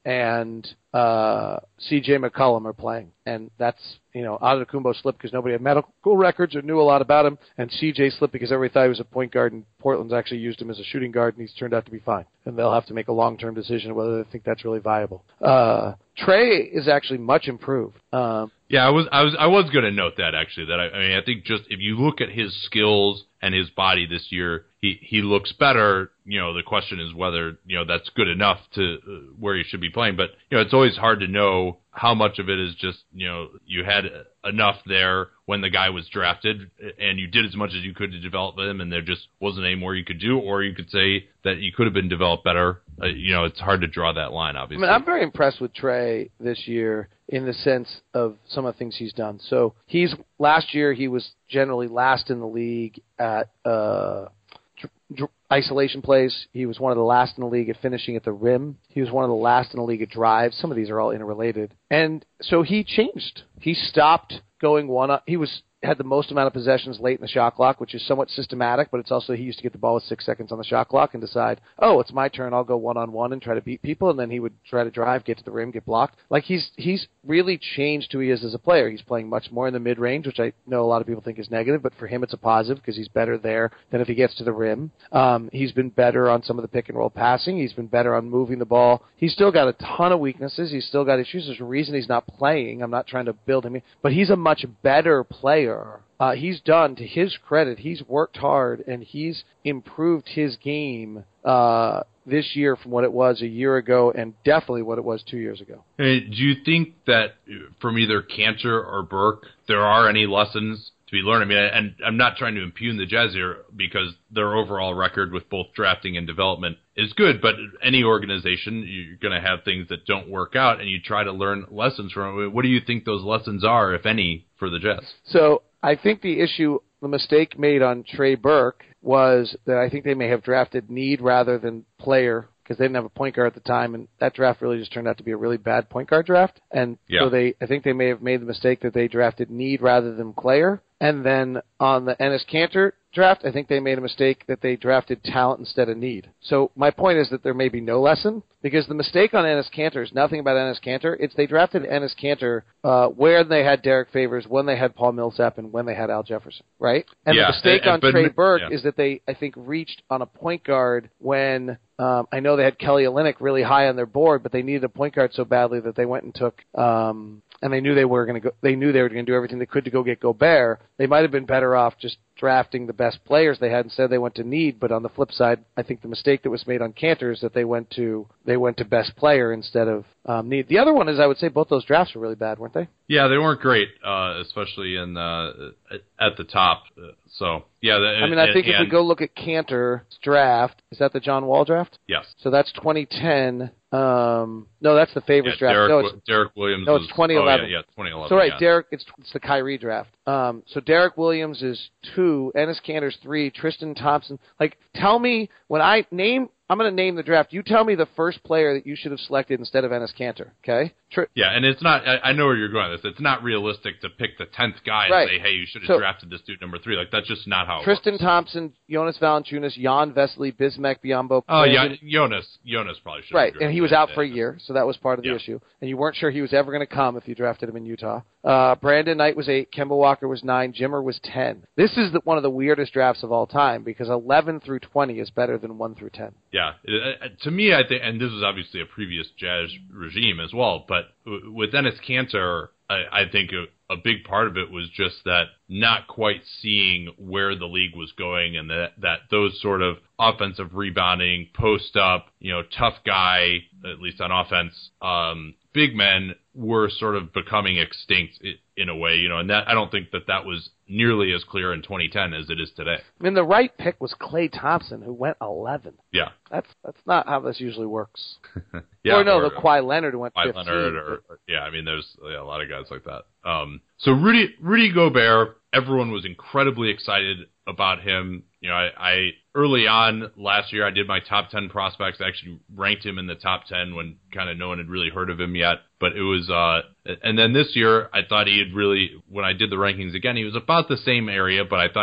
and uh, C J McCollum are playing. And that's, you know, Antetokounmpo slipped because nobody had medical records or knew a lot about him, and C J slipped because everybody thought he was a point guard, and Portland's actually used him as a shooting guard, and he's turned out to be fine. And they'll have to make a long-term decision whether they think that's really viable. Uh, Trey is actually much improved. Um, yeah, I was I was I was going to note that actually. That I, I mean, I think just if you look at his skills and his body this year, he he looks better. You know, the question is whether, you know, that's good enough to uh, where he should be playing. But, you know, it's always hard to know how much of it is just, you know, you had enough there when the guy was drafted and you did as much as you could to develop him and there just wasn't any more you could do, or you could say that he could have been developed better. Uh, you know, it's hard to draw that line, obviously. I mean, I'm very impressed with Trey this year in the sense of some of the things he's done. So he's last year he was generally last in the league at uh, dr- dr- isolation plays. He was one of the last in the league at finishing at the rim. He was one of the last in the league at drives. Some of these are all interrelated. And so he changed. He stopped going one up. He was had the most amount of possessions late in the shot clock, which is somewhat systematic, but it's also he used to get the ball with six seconds on the shot clock and decide, oh, it's my turn, I'll go one-on-one and try to beat people, and then he would try to drive, get to the rim, get blocked. Like, he's he's really changed who he is as a player. He's playing much more in the mid-range, which I know a lot of people think is negative, but for him it's a positive because he's better there than if he gets to the rim. Um, he's been better on some of the pick-and-roll passing. He's been better on moving the ball. He's still got a ton of weaknesses. He's still got issues. There's a reason he's not playing. I'm not trying to build him, but he's a much better player. Uh, he's done, to his credit, he's worked hard, and he's improved his game uh, this year from what it was a year ago and definitely what it was two years ago. Hey, do you think that from either Kanter or Burke, there are any lessons to be learned? I mean, and I'm not trying to impugn the Jazz here because their overall record with both drafting and development is good, but any organization, you're going to have things that don't work out, and you try to learn lessons from it. What do you think those lessons are, if any, for the Jazz? So I think the issue, the mistake made on Trey Burke was that I think they may have drafted need rather than player because they didn't have a point guard at the time, and that draft really just turned out to be a really bad point guard draft. And yeah. so they, I think they may have made the mistake that they drafted need rather than player. And then on the Enes Kanter draft, I think they made a mistake that they drafted talent instead of need. So my point is that there may be no lesson, because the mistake on Enes Kanter is nothing about Enes Kanter. It's they drafted Enes Kanter uh, where they had Derek Favors, when they had Paul Millsap, and when they had Al Jefferson, right? And yeah. the mistake and, on but, Trey Burke yeah. is that they, I think, reached on a point guard when um, I know they had Kelly Olynyk really high on their board, but they needed a point guard so badly that they went and took um, – and they knew they were going to go. They knew they were going to do everything they could to go get Gobert. They might have been better off just drafting the best players they had instead. They went to need. But on the flip side, I think the mistake that was made on Kanter is that they went to they went to best player instead of um, need. The other one is I would say both those drafts were really bad, weren't they? Yeah, they weren't great, uh, especially in uh, at the top. So yeah, the, I mean, I think and, if we go look at Kanter's draft, is that the John Wall draft? Yes. So that's twenty ten. Um, no, that's the Favors yeah, draft. Derek, no, it's, Derek Williams. No, it's twenty eleven. Oh, yeah, yeah, twenty eleven. So right, yeah. Derek. It's, it's the Kyrie draft. Um, so Derek Williams is two, Enes Kanter's three, Tristan Thompson. Like, tell me when I name. I'm going to name the draft. You tell me the first player that you should have selected instead of Enes Kanter, okay? Tri- yeah, and it's not – I know where you're going with this. It's not realistic to pick the tenth guy right. and say, hey, you should have so, drafted this dude number three. Like, that's just not how it Tristan works. Thompson, Jonas Valanciunas, Jan Vesely, Bismack Biyombo. Oh, yeah, Jonas. Jonas probably should have Right, and he was out for a year, so that was part of the yeah. issue. And you weren't sure he was ever going to come if you drafted him in Utah. Uh, Brandon Knight was eight, Kemba Walker was nine, Jimmer was ten. This is the, one of the weirdest drafts of all time because eleven through twenty is better than one through ten. Yeah, it, it, to me, I think, and this is obviously a previous Jazz regime as well, but w- with Enes Kanter, I, I think a, a big part of it was just that not quite seeing where the league was going, and that, that those sort of offensive rebounding, post up, you know, tough guy, at least on offense, um, big men were sort of becoming extinct in a way, you know, and that I don't think that that was nearly as clear in twenty ten as it is today. I mean, the right pick was Klay Thompson, who went eleven. Yeah. That's that's not how this usually works. yeah, or no, or, the Kawhi Leonard who went Kawhi fifteen. Leonard, or, or, yeah, I mean, there's yeah, a lot of guys like that. Um, so Rudy Rudy Gobert, everyone was incredibly excited about him. You know, I, I early on last year, I did my top ten prospects. I actually ranked him in the top ten when kind of no one had really heard of him yet. But it was, uh, and then this year, I thought he had really, when I did the rankings again, he was about the same area, but I thought he had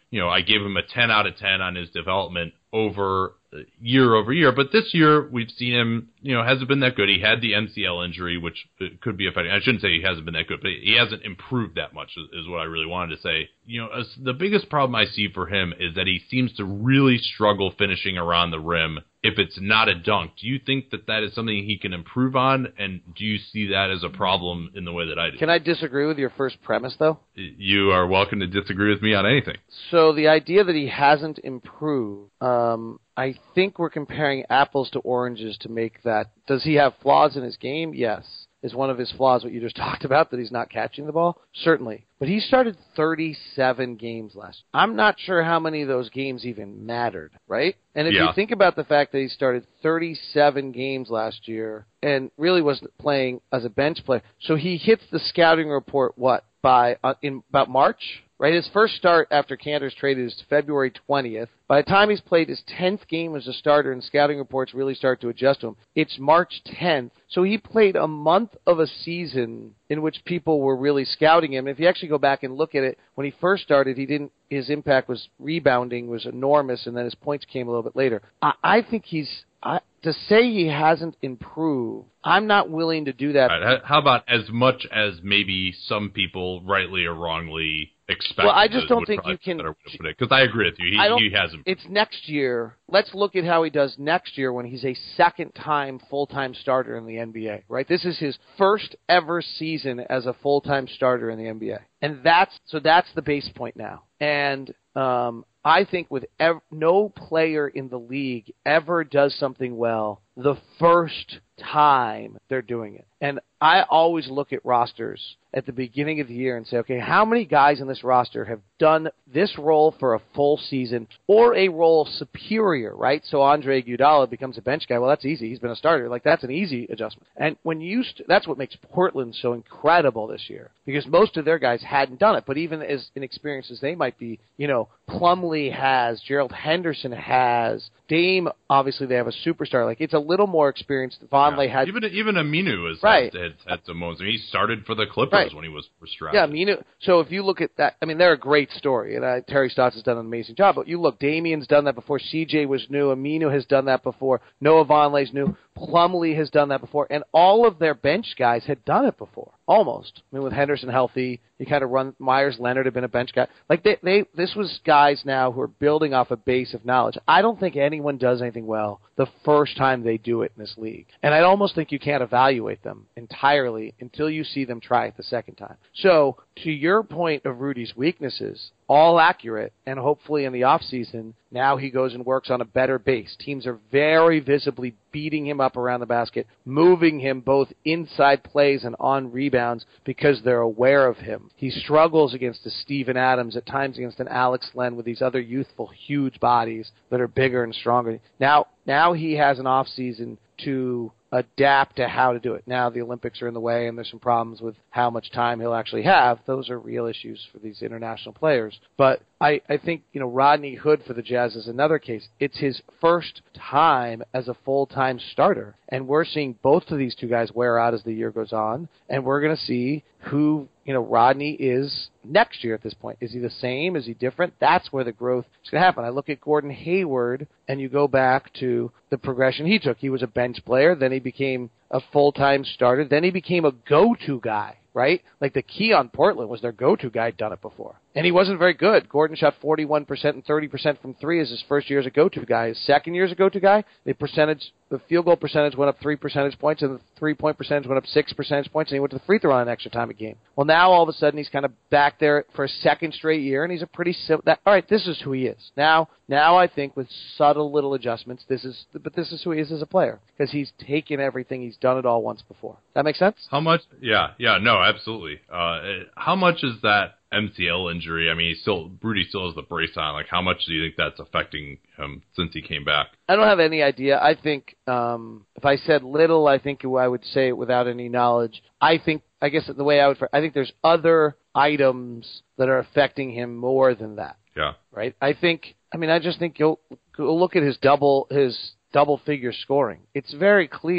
you know, I gave him a ten out of ten on his development over year over year. But this year, we've seen him, you know, hasn't been that good. He had the M C L injury, which could be affecting. I shouldn't say he hasn't been that good, but he hasn't improved that much, is what I really wanted to say. You know, as the biggest problem I see for him is that he seems to really struggle finishing around the rim if it's not a dunk. Do you think that that is something he can improve on, and do you see that as a problem in the way that I do? Can I disagree with your first premise, though? You are welcome to disagree with me on anything. So the idea that he hasn't improved, um, I think we're comparing apples to oranges to make that. Does he have flaws in his game? Yes. Is one of his flaws what you just talked about, that he's not catching the ball? Certainly. But he started thirty-seven games last year. I'm not sure how many of those games even mattered, right? And if yeah. you think about the fact that he started thirty-seven games last year and really wasn't playing as a bench player, so he hits the scouting report, what, by uh, in about March? Right, his first start after Cantor's traded is February twentieth. By the time he's played his tenth game as a starter and scouting reports really start to adjust to him, it's March tenth. So he played a month of a season in which people were really scouting him. If you actually go back and look at it, when he first started, he didn't. His impact was rebounding was enormous, and then his points came a little bit later. I, I think he's I, to say he hasn't improved. I'm not willing to do that. Right, how about as much as maybe some people, rightly or wrongly, expect? Well, I just don't think you can. Because I agree with you. He, I don't, he hasn't. It's next year. Let's look at how he does next year when he's a second-time full-time starter in the N B A. Right. This is his first ever season as a full-time starter in the N B A, and that's so that's the base point now. And um, I think with ev- no player in the league ever does something well the first time they're doing it. And I always look at rosters at the beginning of the year and say, okay, how many guys in this roster have done this role for a full season or a role superior, right? So Andre Iguodala becomes a bench guy. Well, that's easy. He's been a starter. Like, that's an easy adjustment. And when you st- that's what makes Portland so incredible this year, because most of their guys hadn't done it. But even as inexperienced as they might be, you know, Plumlee has, Gerald Henderson has, Dame, obviously they have a superstar. Like, it's a little more experienced. Vonleh yeah. had even even Aminu has right. had, had, had some moments. I mean, he started for the Clippers right. when he was drafted. Yeah, Aminu. So if you look at that, I mean, they're a great story, and uh, Terry Stotts has done an amazing job. But you look, Damian's done that before. C J was new. Aminu has done that before. Noah Vonleh's new. Plumlee has done that before, and all of their bench guys had done it before. Almost. I mean, with Henderson healthy, you kind of run. Myers Leonard had been a bench guy. Like they, they, this was guys now who are building off a base of knowledge. I don't think anyone does anything well the first time they do it in this league, and I almost think you can't evaluate them entirely until you see them try it the second time. So, to your point of Rudy's weaknesses, all accurate, and hopefully in the offseason, now he goes and works on a better base. Teams are very visibly beating him up around the basket, moving him both inside plays and on rebounds because they're aware of him. He struggles against a Steven Adams, at times against an Alex Len with these other youthful, huge bodies that are bigger and stronger. Now, now he has an offseason to adapt to how to do it. Now the Olympics are in the way, and there's some problems with how much time he'll actually have. Those are real issues for these international players. But I, I think, you know, Rodney Hood for the Jazz is another case. It's his first time as a full-time starter, and we're seeing both of these two guys wear out as the year goes on, and we're going to see who, you know, Rodney is next year at this point. Is he the same? Is he different? That's where the growth is going to happen. I look at Gordon Hayward, and you go back to the progression he took. He was a bench player, then he became a full-time starter, then he became a go-to guy, right? Like the key on Portland was their go-to guy had done it before. And he wasn't very good. Gordon shot forty-one percent and thirty percent from three as his first year as a go-to guy. His second year as a go-to guy, the percentage, the field goal percentage went up three percentage points, and the three-point percentage went up six percentage points, and he went to the free throw line an extra time a game. Well, now all of a sudden he's kind of back there for a second straight year, and he's a pretty sim- that, all right, this is who he is. Now, now I think with subtle little adjustments, this is, but this is who he is as a player, because he's taken everything, he's done it all once before. That make sense? How much? Yeah, yeah, no, absolutely. Uh, how much is that M C L injury? I mean, he still, Rudy still has the brace on. Like, how much do you think that's affecting him since he came back? I don't have any idea. I think um, if I said little, I think I would say it without any knowledge. I think, I guess the way I would, I think there's other items that are affecting him more than that. Yeah. Right? I think, I mean, I just think you'll, you'll look at his double, his double figure scoring. It's very clear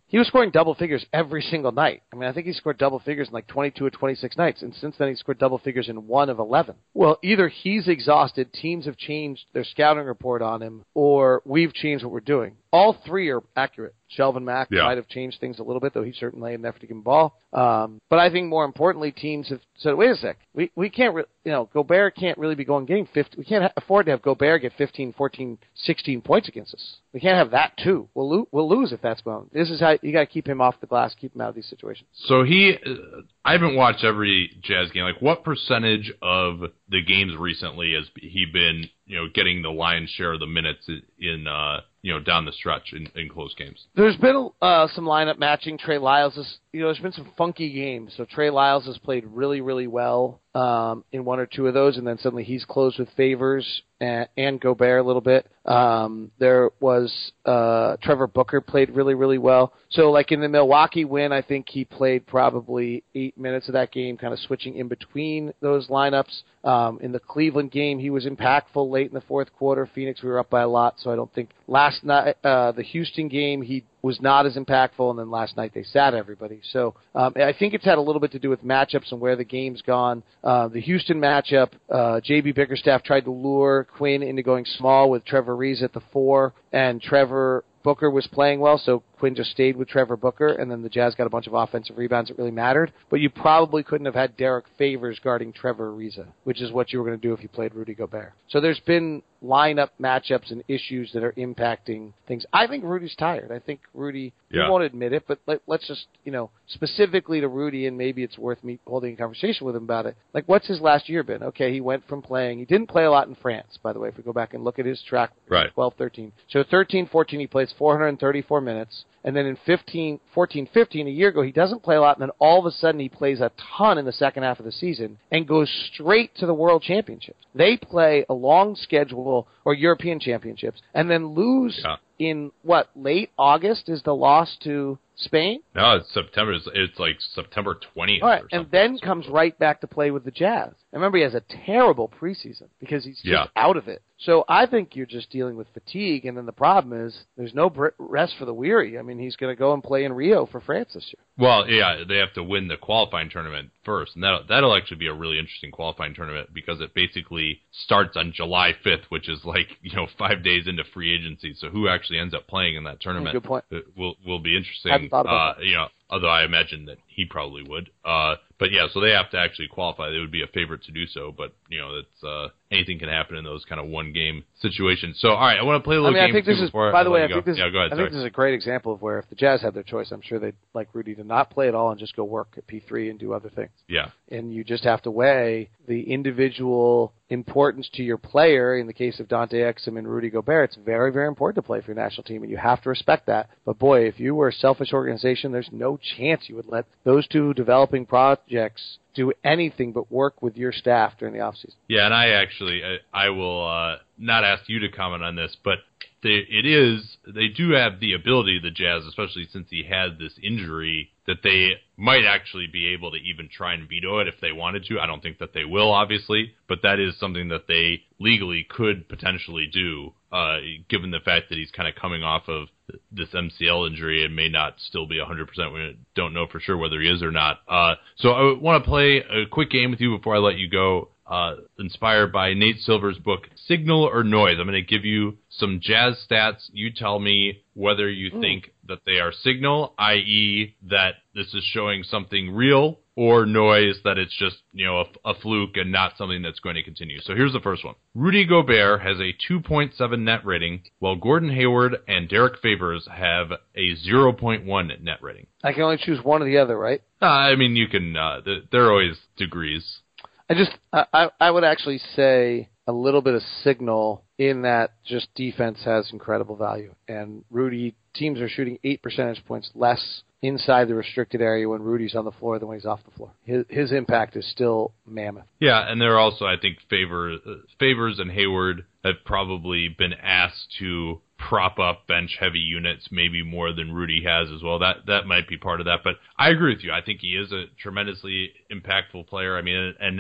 he was scoring double figures every single night. I mean, I think he scored double figures in like twenty-two or twenty-six nights, and since then he scored double figures in one of eleven. Well, either he's exhausted, teams have changed their scouting report on him, or we've changed what we're doing. All three are accurate. Shelvin Mack yeah. might have changed things a little bit, though he certainly had an effort to give him the ball. Um, but I think more importantly, teams have said, wait a sec, we we can't, re- you know, Gobert can't really be going getting fifty. We can't ha- afford to have Gobert get fifteen, fourteen, sixteen points against us. We can't have that too. We'll lo- we'll lose if that's going. This is how you got to keep him off the glass, keep him out of these situations. So he, uh, I haven't watched every Jazz game. Like, what percentage of the games recently has he been, you know, getting the lion's share of the minutes in, uh, you know, down the stretch in, in close games? There's been uh, some lineup matching. Trey Lyles has, you know, there's been some funky games. So Trey Lyles has played really, really well um, in one or two of those, and then suddenly he's closed with Favors and, and Gobert a little bit. Um, there was uh, Trevor Booker played really, really well. So, like in the Milwaukee win, I think he played probably eight minutes of that game, kind of switching in between those lineups. Um, in the Cleveland game, he was impactful late in the fourth quarter. Phoenix, we were up by a lot, so I don't think last night, uh, the Houston game, he was not as impactful, and then last night they sat everybody. So um, I think it's had a little bit to do with matchups and where the game's gone. Uh, the Houston matchup, uh, J B Bickerstaff tried to lure Quinn into going small with Trevor Ariza at the four, and Trevor Booker was playing well, so Quinn just stayed with Trevor Booker, and then the Jazz got a bunch of offensive rebounds that really mattered. But you probably couldn't have had Derek Favors guarding Trevor Ariza, which is what you were going to do if you played Rudy Gobert. So there's been lineup matchups and issues that are impacting things. I think Rudy's tired. I think Rudy, yeah. he won't admit it, but let, let's just, you know, specifically to Rudy, and maybe it's worth me holding a conversation with him about it. Like, what's his last year been? Okay, he went from playing, he didn't play a lot in France, by the way, if we go back and look at his track, right. twelve thirteen. So thirteen fourteen, he plays four hundred thirty-four minutes. And then in fifteen, fourteen fifteen, a year ago, he doesn't play a lot, and then all of a sudden he plays a ton in the second half of the season and goes straight to the World Championships. They play a long schedule, or European Championships, and then lose yeah. in, what, late August is the loss to Spain? No, it's September. It's, it's like September twentieth. All right, or and then comes right back to play with the Jazz. And remember, he has a terrible preseason because he's just yeah. out of it. So I think you're just dealing with fatigue, and then the problem is there's no rest for the weary. I mean, he's going to go and play in Rio for France this year. Well, yeah, they have to win the qualifying tournament first, and that'll, that'll actually be a really interesting qualifying tournament because it basically starts on July fifth, which is like, you know, five days into free agency. So who actually ends up playing in that tournament Good point. will will be interesting. I hadn't thought about uh, that. You know, although I imagine that he probably would. Uh, but yeah, so they have to actually qualify. They would be a favorite to do so, but you know, it's uh, anything can happen in those kind of one game situations. So, all right, I want to play a little I mean, game. I think this is, by the way, I think this, yeah, go ahead, I think this is a great example of where if the Jazz had their choice, I'm sure they'd like Rudy to not play at all and just go work at P three and do other things. Yeah. And you just have to weigh the individual importance to your player. In the case of Dante Exum and Rudy Gobert, it's very, very important to play for your national team, and you have to respect that. But boy, if you were a selfish organization, there's no chance you would let those two developing projects do anything but work with your staff during the offseason. Yeah, and I actually, I, I will uh, not ask you to comment on this, but they, it is, they do have the ability, the Jazz, especially since he had this injury, that they might actually be able to even try and veto it if they wanted to. I don't think that they will, obviously, but that is something that they legally could potentially do, uh, given the fact that he's kind of coming off of this M C L injury and may not still be one hundred percent. We don't know for sure whether he is or not. Uh, so I want to play a quick game with you before I let you go, uh, inspired by Nate Silver's book, Signal or Noise. I'm going to give you some Jazz stats. You tell me whether you mm. think that they are signal, that is that this is showing something real, or noise, that it's just, you know, a, a fluke and not something that's going to continue. So here's the first one. Rudy Gobert has a two point seven net rating, while Gordon Hayward and Derek Favors have a zero point one net rating. I can only choose one or the other, right? Uh, I mean, you can, uh, there are always degrees. I just, I, I would actually say a little bit of signal in that just defense has incredible value. And Rudy, teams are shooting eight percentage points less inside the restricted area when Rudy's on the floor than when he's off the floor. His, his impact is still mammoth. Yeah, and there are also, I think, Favor, uh, Favors and Hayward have probably been asked to prop up bench-heavy units maybe more than Rudy has as well. That that might be part of that. But I agree with you. I think he is a tremendously impactful player. I mean, and now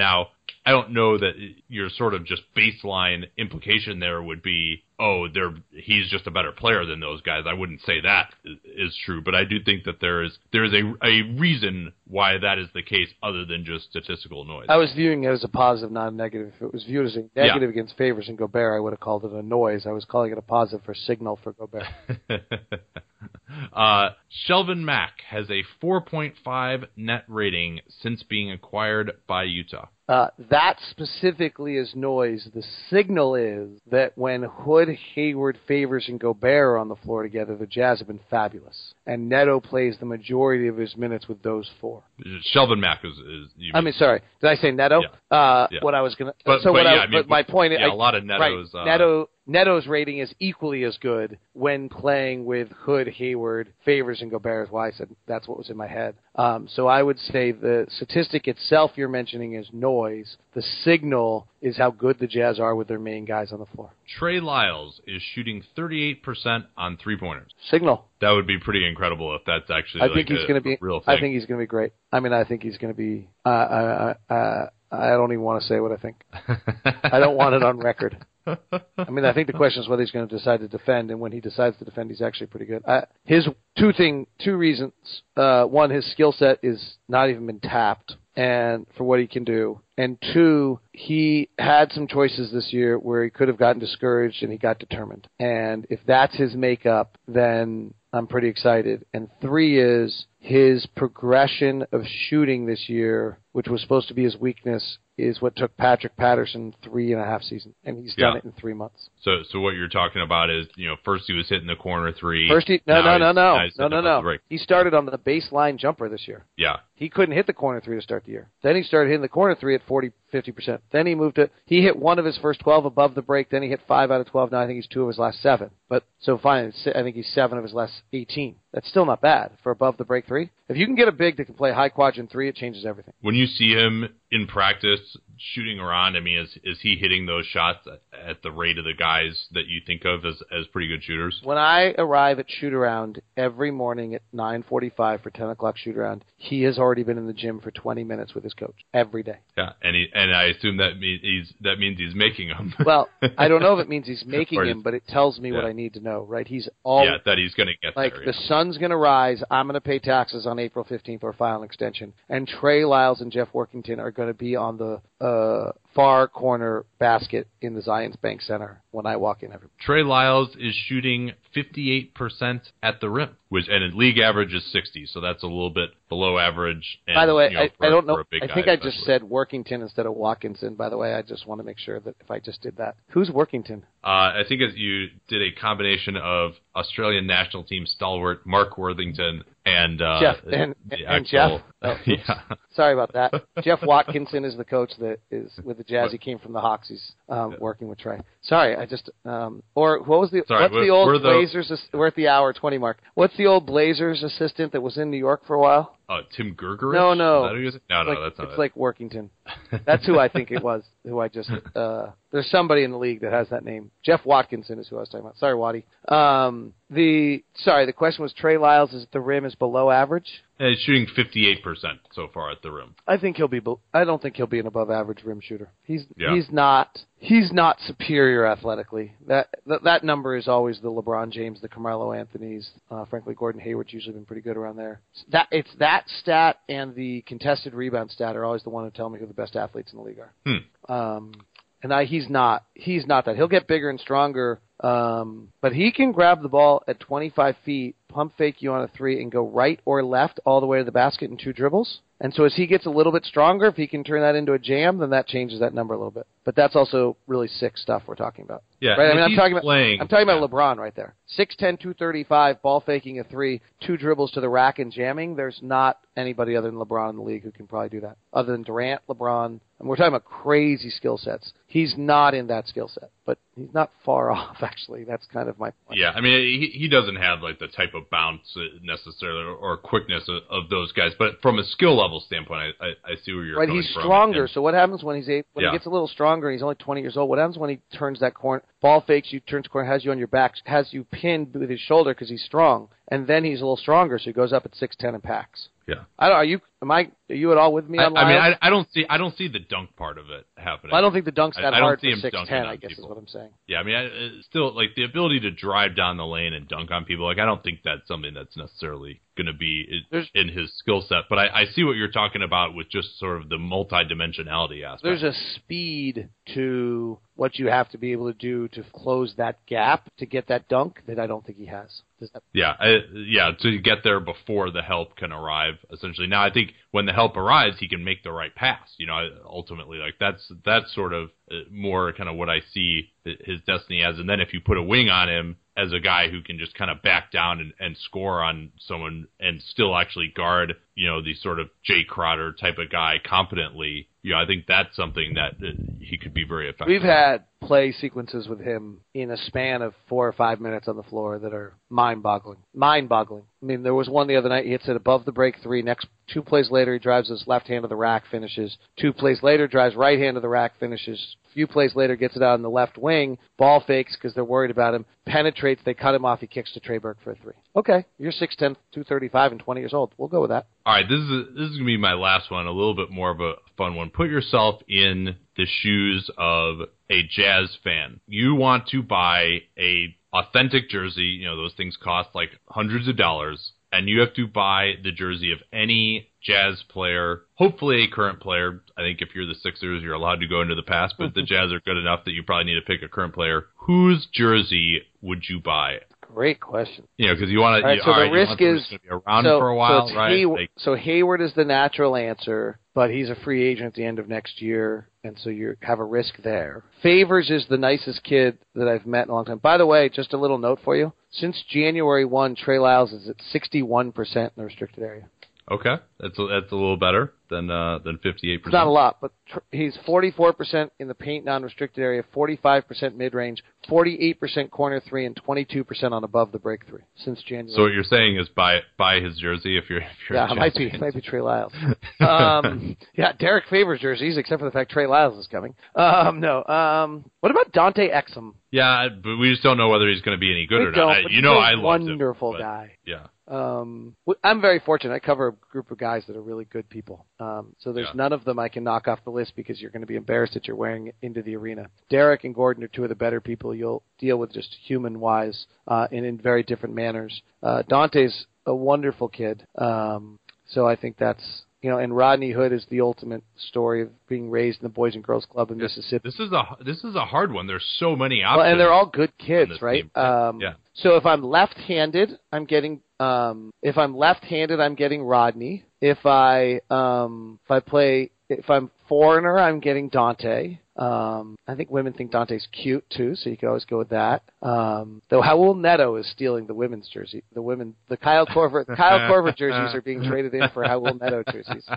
I don't know that your sort of just baseline implication there would be, oh, they're he's just a better player than those guys. I wouldn't say that is, is true, but I do think that there is there is a a reason why that is the case, other than just statistical noise. I was viewing it as a positive, not a negative. If it was viewed as a negative yeah. against Favors and Gobert, I would have called it a noise. I was calling it a positive for signal for Gobert. uh, Shelvin Mack has a four point five net rating since being acquired by Utah. Uh, that specifically is noise. The signal is that when Hood, Hayward, Favors, and Gobert are on the floor together, the Jazz have been fabulous. And Neto plays the majority of his minutes with those four. Shelvin Mack is... is you I mean, sorry. Did I say Neto? Yeah. Uh, yeah. What I was going to... But, so but what yeah, I, I mean, but my point... Yeah, I, a lot of Neto's... Right, uh, Neto... Neto's rating is equally as good when playing with Hood, Hayward, Favors, and Gobert, is why I said that's what was in my head. Um, so I would say the statistic itself you're mentioning is noise. The signal is how good the Jazz are with their main guys on the floor. Trey Lyles is shooting thirty-eight percent on three-pointers. Signal. That would be pretty incredible if that's actually I like think he's a, going to be, real thing. I think he's going to be great. I mean, I think he's going to be... Uh, uh, uh, I don't even want to say what I think. I don't want it on record. I mean, I think the question is whether he's going to decide to defend, and when he decides to defend, he's actually pretty good. I, his two thing, two reasons. Uh, one, his skill set is not even been tapped, and for what he can do. And two, he had some choices this year where he could have gotten discouraged, and he got determined. And if that's his makeup, then I'm pretty excited. And three is his progression of shooting this year, which was supposed to be his weakness, is what took Patrick Patterson three and a half seasons, and he's done yeah. it in three months. So, so what you're talking about is, you know, first he was hitting the corner three. First, he, no, no, no, no, no, no, no. no. He started on the baseline jumper this year. Yeah. He couldn't hit the corner three to start the year. Then he started hitting the corner three at forty, fifty percent. Then he moved to, he hit one of his first twelve above the break. Then he hit five out of twelve. Now I think he's two of his last seven. But so fine, I think he's seven of his last eighteen. That's still not bad for above the break three. If you can get a big that can play high quadrant three, it changes everything. When you see him in practice shooting around, I mean, is is he hitting those shots at, at the rate of the guys that you think of as, as pretty good shooters? When I arrive at shoot around every morning at nine forty-five for ten o'clock shoot around, he has already been in the gym for twenty minutes with his coach every day. Yeah, and he, and I assume that means he's that means he's making them. Well, I don't know if it means he's making Or him, but it tells me yeah. what I need to know. Right? He's all yeah, that he's going to get like there. the yeah. sun's going to rise. I'm going to pay taxes on April fifteenth or file an extension, and Trey Lyles and Jeff Workington are going to be on the uh, far corner basket in the Zions Bank Center when I walk in every. Trey Lyles is shooting fifty-eight percent at the rim, which and his league average is sixty, so that's a little bit below average. And, by the way, you know, I, for, I don't know. I guy, think I just especially. said Workington instead of Watkinson. By the way, I just want to make sure that if I just did that, who's Workington? Uh, I think as you did a combination of Australian national team stalwart Mark Worthington and uh, Jeff and, the and actual, Jeff. Oh, yeah. Sorry about that. Jeff Watkinson is the coach that is with the Jazz. He came from the Hawks. He's um, yeah. working with Trey. Sorry, I just um, or what was the Sorry, what's we're, the old we're the, Blazers? We're at the hour twenty mark. What's the old Blazers assistant that was in New York for a while? Uh, Tim Gergerich? No, no. Is that who he is? No, no, like, that's not it's it. like Workington. That's who I think it was. Who I just uh, there's somebody in the league that has that name. Jeff Watkinson is who I was talking about. Sorry, Waddy. Um, the sorry, the question was Trey Lyles is at the rim is below average. And he's shooting fifty-eight percent so far at the rim. I think he'll be. I don't think he'll be an above average rim shooter. He's yeah. he's not. He's not superior athletically. That, that that number is always the LeBron James, the Carmelo Anthony's. Uh, frankly, Gordon Hayward's usually been pretty good around there. That it's that stat and the contested rebound stat are always the one who tell me who the best athletes in the league are. Hmm. Um, and I, he's not. He's not that. He'll get bigger and stronger. Um, but he can grab the ball at twenty-five feet, pump fake you on a three, and go right or left all the way to the basket in two dribbles. And so as he gets a little bit stronger, if he can turn that into a jam, then that changes that number a little bit. But that's also really sick stuff we're talking about. Yeah, right? I mean, I'm he's talking playing, about I'm talking about yeah. LeBron right there. six ten, two thirty-five, ball faking a three, two dribbles to the rack and jamming. There's not anybody other than LeBron in the league who can probably do that. Other than Durant, LeBron, and we're talking about crazy skill sets. He's not in that skill set, but he's not far off, actually. That's kind of my point. Yeah, I mean, he he doesn't have like the type of bounce necessarily or, or quickness of, of those guys, but from a skill level standpoint, I, I, I see where you're right, coming he's from. stronger. And, so what happens when he's a, when yeah. he gets a little stronger and he's only twenty years old? What happens when he turns that corner, ball fakes you, turns corner, has you on your back, has you pinned with his shoulder because he's strong, and then he's a little stronger, so he goes up at six ten and packs. Yeah. I don't. Are you? Am I? Are you at all with me I, on Lyles? I mean, I, I don't see. I don't see the dunk part of it happening. Well, I don't think the dunk's that I, I hard don't see for him six ten. on I guess people. is what I'm saying. Yeah, I mean, I, it's still like the ability to drive down the lane and dunk on people. Like, I don't think that's something that's necessarily going to be There's, in his skill set. But I, I see what you're talking about with just sort of the multi-dimensionality aspect. There's a speed to what you have to be able to do to close that gap to get that dunk that I don't think he has. Does that- Yeah, I, yeah, to get there before the help can arrive. Essentially, now I think when the help arrives, he can make the right pass. You know, ultimately, like that's that's sort of more kind of what I see his destiny as. And then if you put a wing on him as a guy who can just kind of back down and, and score on someone and still actually guard, you know, the sort of Jay Crowder type of guy competently, you know, I think that's something that uh, he could be very effective. We've had play sequences with him in a span of four or five minutes on the floor that are mind-boggling. Mind-boggling. I mean, there was one the other night, he hits it above the break three. Next two plays later, he drives his left hand to the rack, finishes. Two plays later, drives right hand to the rack, finishes. A few plays later, gets it out on the left wing, ball fakes because they're worried about him, penetrates, they cut him off, he kicks to Trey Burke for a three. Okay, you're six ten, two thirty-five, and twenty years old. We'll go with that. All right, this is a, this is going to be my last one, a little bit more of a fun one. Put yourself in the shoes of a Jazz fan. You want to buy a authentic jersey. You know, those things cost like hundreds of dollars, and you have to buy the jersey of any Jazz player, hopefully a current player. I think if you're the Sixers, you're allowed to go into the past, but the Jazz are good enough that you probably need to pick a current player. Whose jersey would you buy? Great question. You know, because you want to. Right, so the right, risk is to be around so, for a while, so right? Hay- like, so Hayward is the natural answer, but he's a free agent at the end of next year, and so you have a risk there. Favors is the nicest kid that I've met in a long time. By the way, just a little note for you: since January first, Trey Lyles is at sixty-one percent in the restricted area. Okay, that's a, that's a little better than uh, than fifty-eight percent. It's not a lot, but tr- he's forty-four percent in the paint non-restricted area, forty-five percent mid-range, forty-eight percent corner three, and twenty-two percent on above the break three since January. So what you're saying is buy buy his jersey if you're. If you're yeah, it might be it might be Trey Lyles. um, yeah, Derek Favors jerseys, except for the fact Trey Lyles is coming. Um, no. Um, what about Dante Exum? Yeah, but we just don't know whether he's going to be any good we or don't, not. I, but you he's know, a I love him. wonderful but, guy. Yeah. Um, I'm very fortunate. I cover a group of guys that are really good people. Um, so there's Yeah. none of them I can knock off the list because you're going to be embarrassed that you're wearing it into the arena. Derek and Gordon are two of the better people you'll deal with just human-wise uh, and in very different manners. Uh, Dante's a wonderful kid. Um, so I think that's, you know, and Rodney Hood is the ultimate story of being raised in the Boys and Girls Club in Mississippi. This is a this is a hard one. There's so many options. Well, and they're all good on kids, this right? team. Um, yeah. So if I'm left-handed, I'm getting. Um, if I'm left-handed, I'm getting Rodney. If I um, if I play, if I'm foreigner, I'm getting Dante. Um, I think women think Dante's cute too, so you can always go with that. Um, though Raul Neto is stealing the women's jersey. The women, the Kyle Korver, Kyle Korver jerseys are being traded in for Raul Neto jerseys.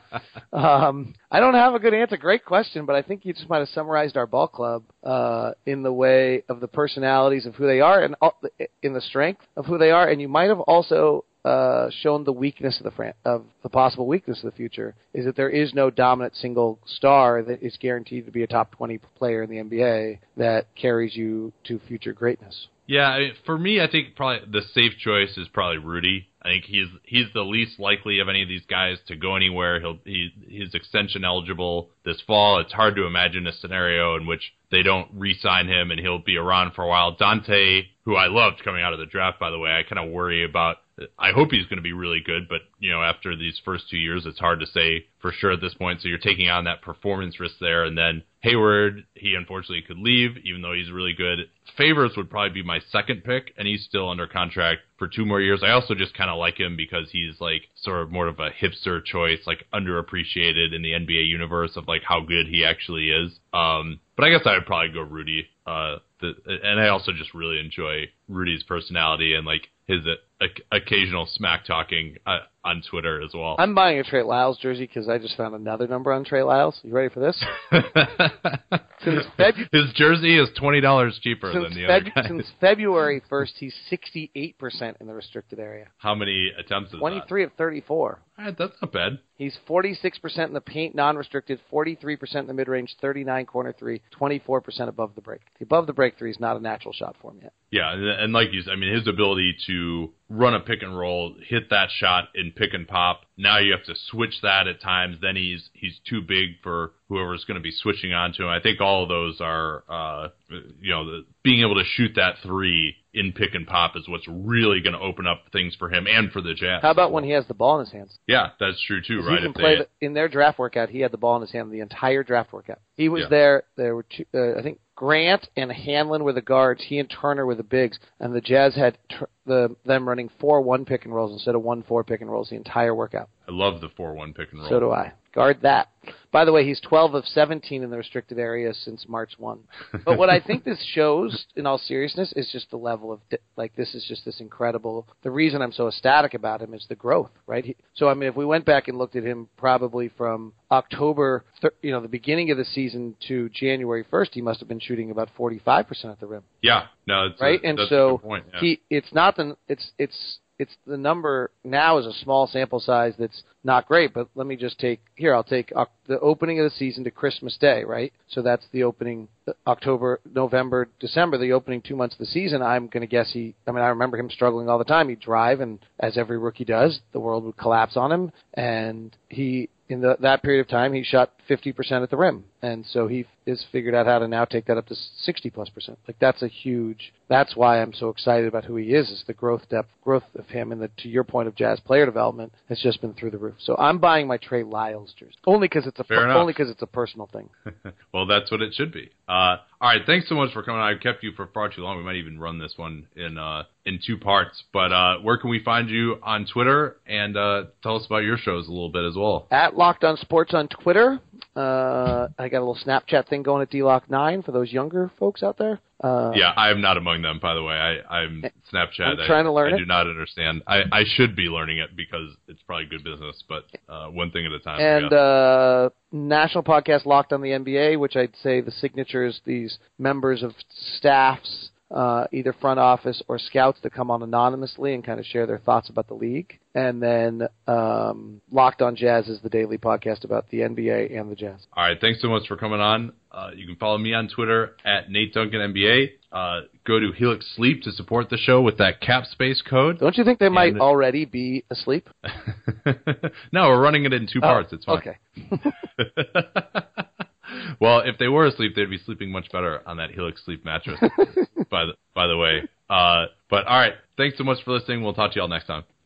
Um, I don't have a good answer. Great question, but I think you just might have summarized our ball club uh, in the way of the personalities of who they are and all, in the strength of who they are, and you might have also uh, shown the weakness of the fran- of the possible weakness of the future is that there is no dominant single star that is guaranteed to be a top twenty player in the N B A that carries you to future greatness. Yeah, I mean, for me, I think probably the safe choice is probably Rudy. I think he's he's the least likely of any of these guys to go anywhere. He'll he, he's extension eligible this fall. It's hard to imagine a scenario in which they don't re-sign him and he'll be around for a while. Dante, who I loved coming out of the draft, by the way, I kind of worry about. I hope he's going to be really good, but you know, after these first two years, it's hard to say for sure at this point. So you're taking on that performance risk there, and then Hayward, he unfortunately could leave, even though he's really good. Favors would probably be my second pick, and he's still under contract for two more years. I also just kind of like him because he's like sort of more of a hipster choice, like underappreciated in the N B A universe of like how good he actually is. Um, but I guess I would probably go Rudy. Uh, the, and I also just really enjoy Rudy's personality and like his o- occasional smack talking uh, on Twitter as well. I'm buying a Trey Lyles jersey because I just found another number on Trey Lyles. You ready for this? Since Febu- His jersey is twenty dollars cheaper since than the Feb- other guys. Since February first, he's sixty-eight percent in the restricted area. How many attempts is twenty-three of thirty-four. that? All right, that's not bad. He's forty-six percent in the paint, non-restricted, forty-three percent in the mid-range, thirty-nine corner three, twenty-four percent above the break. The above the break three is not a natural shot for him yet. Yeah, and, and like you said, I mean, his ability to run a pick and roll, hit that shot in pick and pop. Now you have to switch that at times. Then he's he's too big for whoever's going to be switching onto him. I think all of those are, uh, you know, the, being able to shoot that three in pick and pop is what's really going to open up things for him and for the Jazz. How about when he has the ball in his hands? Yeah, that's true too, right? He can If play they- the, in their draft workout. He had the ball in his hand the entire draft workout. He was Yeah. there. There were two, uh, I think Grant and Hanlon were the guards. He and Turner were the bigs, and the Jazz had tr- the them running four one pick and rolls instead of one four pick and rolls the entire workout. I love the four one pick and roll. So do I. Guard that. By the way, he's twelve of seventeen in the restricted area since March first. But what I think this shows, in all seriousness, is just the level of, di- like, this is just this incredible, the reason I'm so ecstatic about him is the growth, right? He, so, I mean, if we went back and looked at him probably from October, thir- you know, the beginning of the season to January first, he must have been shooting about forty-five percent at the rim. Yeah, no, it's Right? A, and that's so a good point. Yeah. he, it's not the, it's, it's, it's the number now is a small sample size that's not great, but let me just take, here, I'll take uh, the opening of the season to Christmas Day, right? So that's the opening, uh, October, November, December, the opening two months of the season. I'm going to guess he, I mean, I remember him struggling all the time. He'd drive, and as every rookie does, the world would collapse on him, and he, in the, that period of time, he shot fifty percent at the rim. And so he has figured out how to now take that up to sixty plus percent. Like, that's a huge, that's why I'm so excited about who he is, is the growth depth, growth of him. And the, to your point of Jazz player development has just been through the roof. So I'm buying my Trey Lyles jersey. Only because it's a, Fair enough. only because it's a personal thing. Well, that's what it should be. Uh, all right, thanks so much for coming on. I've kept you for far too long. We might even run this one in uh, in two parts. But uh, where can we find you on Twitter? And uh, tell us about your shows a little bit as well. At Locked On Sports on Twitter. Uh, I got a little Snapchat thing going at D Lock nine for those younger folks out there. Uh, Yeah, I am not among them, by the way. I, I'm Snapchat. I'm trying to learn I, it. I do not understand. I, I should be learning it because it's probably good business, but uh, one thing at a time. I And guess. uh, national podcast Locked on the N B A, which I'd say the signature is these members of staffs, uh, either front office or scouts that come on anonymously and kind of share their thoughts about the league. And then um, Locked on Jazz is the daily podcast about the N B A and the Jazz. All right, thanks so much for coming on. Uh, you can follow me on Twitter at Nate Duncan N B A. Uh, go to Helix Sleep to support the show with that cap space code. Don't you think they might And- already be asleep? No, we're running it in two parts. Oh, It's fine. okay. Well, if they were asleep, they'd be sleeping much better on that Helix Sleep mattress. by the by the way, uh, but all right, thanks so much for listening. We'll talk to you all next time.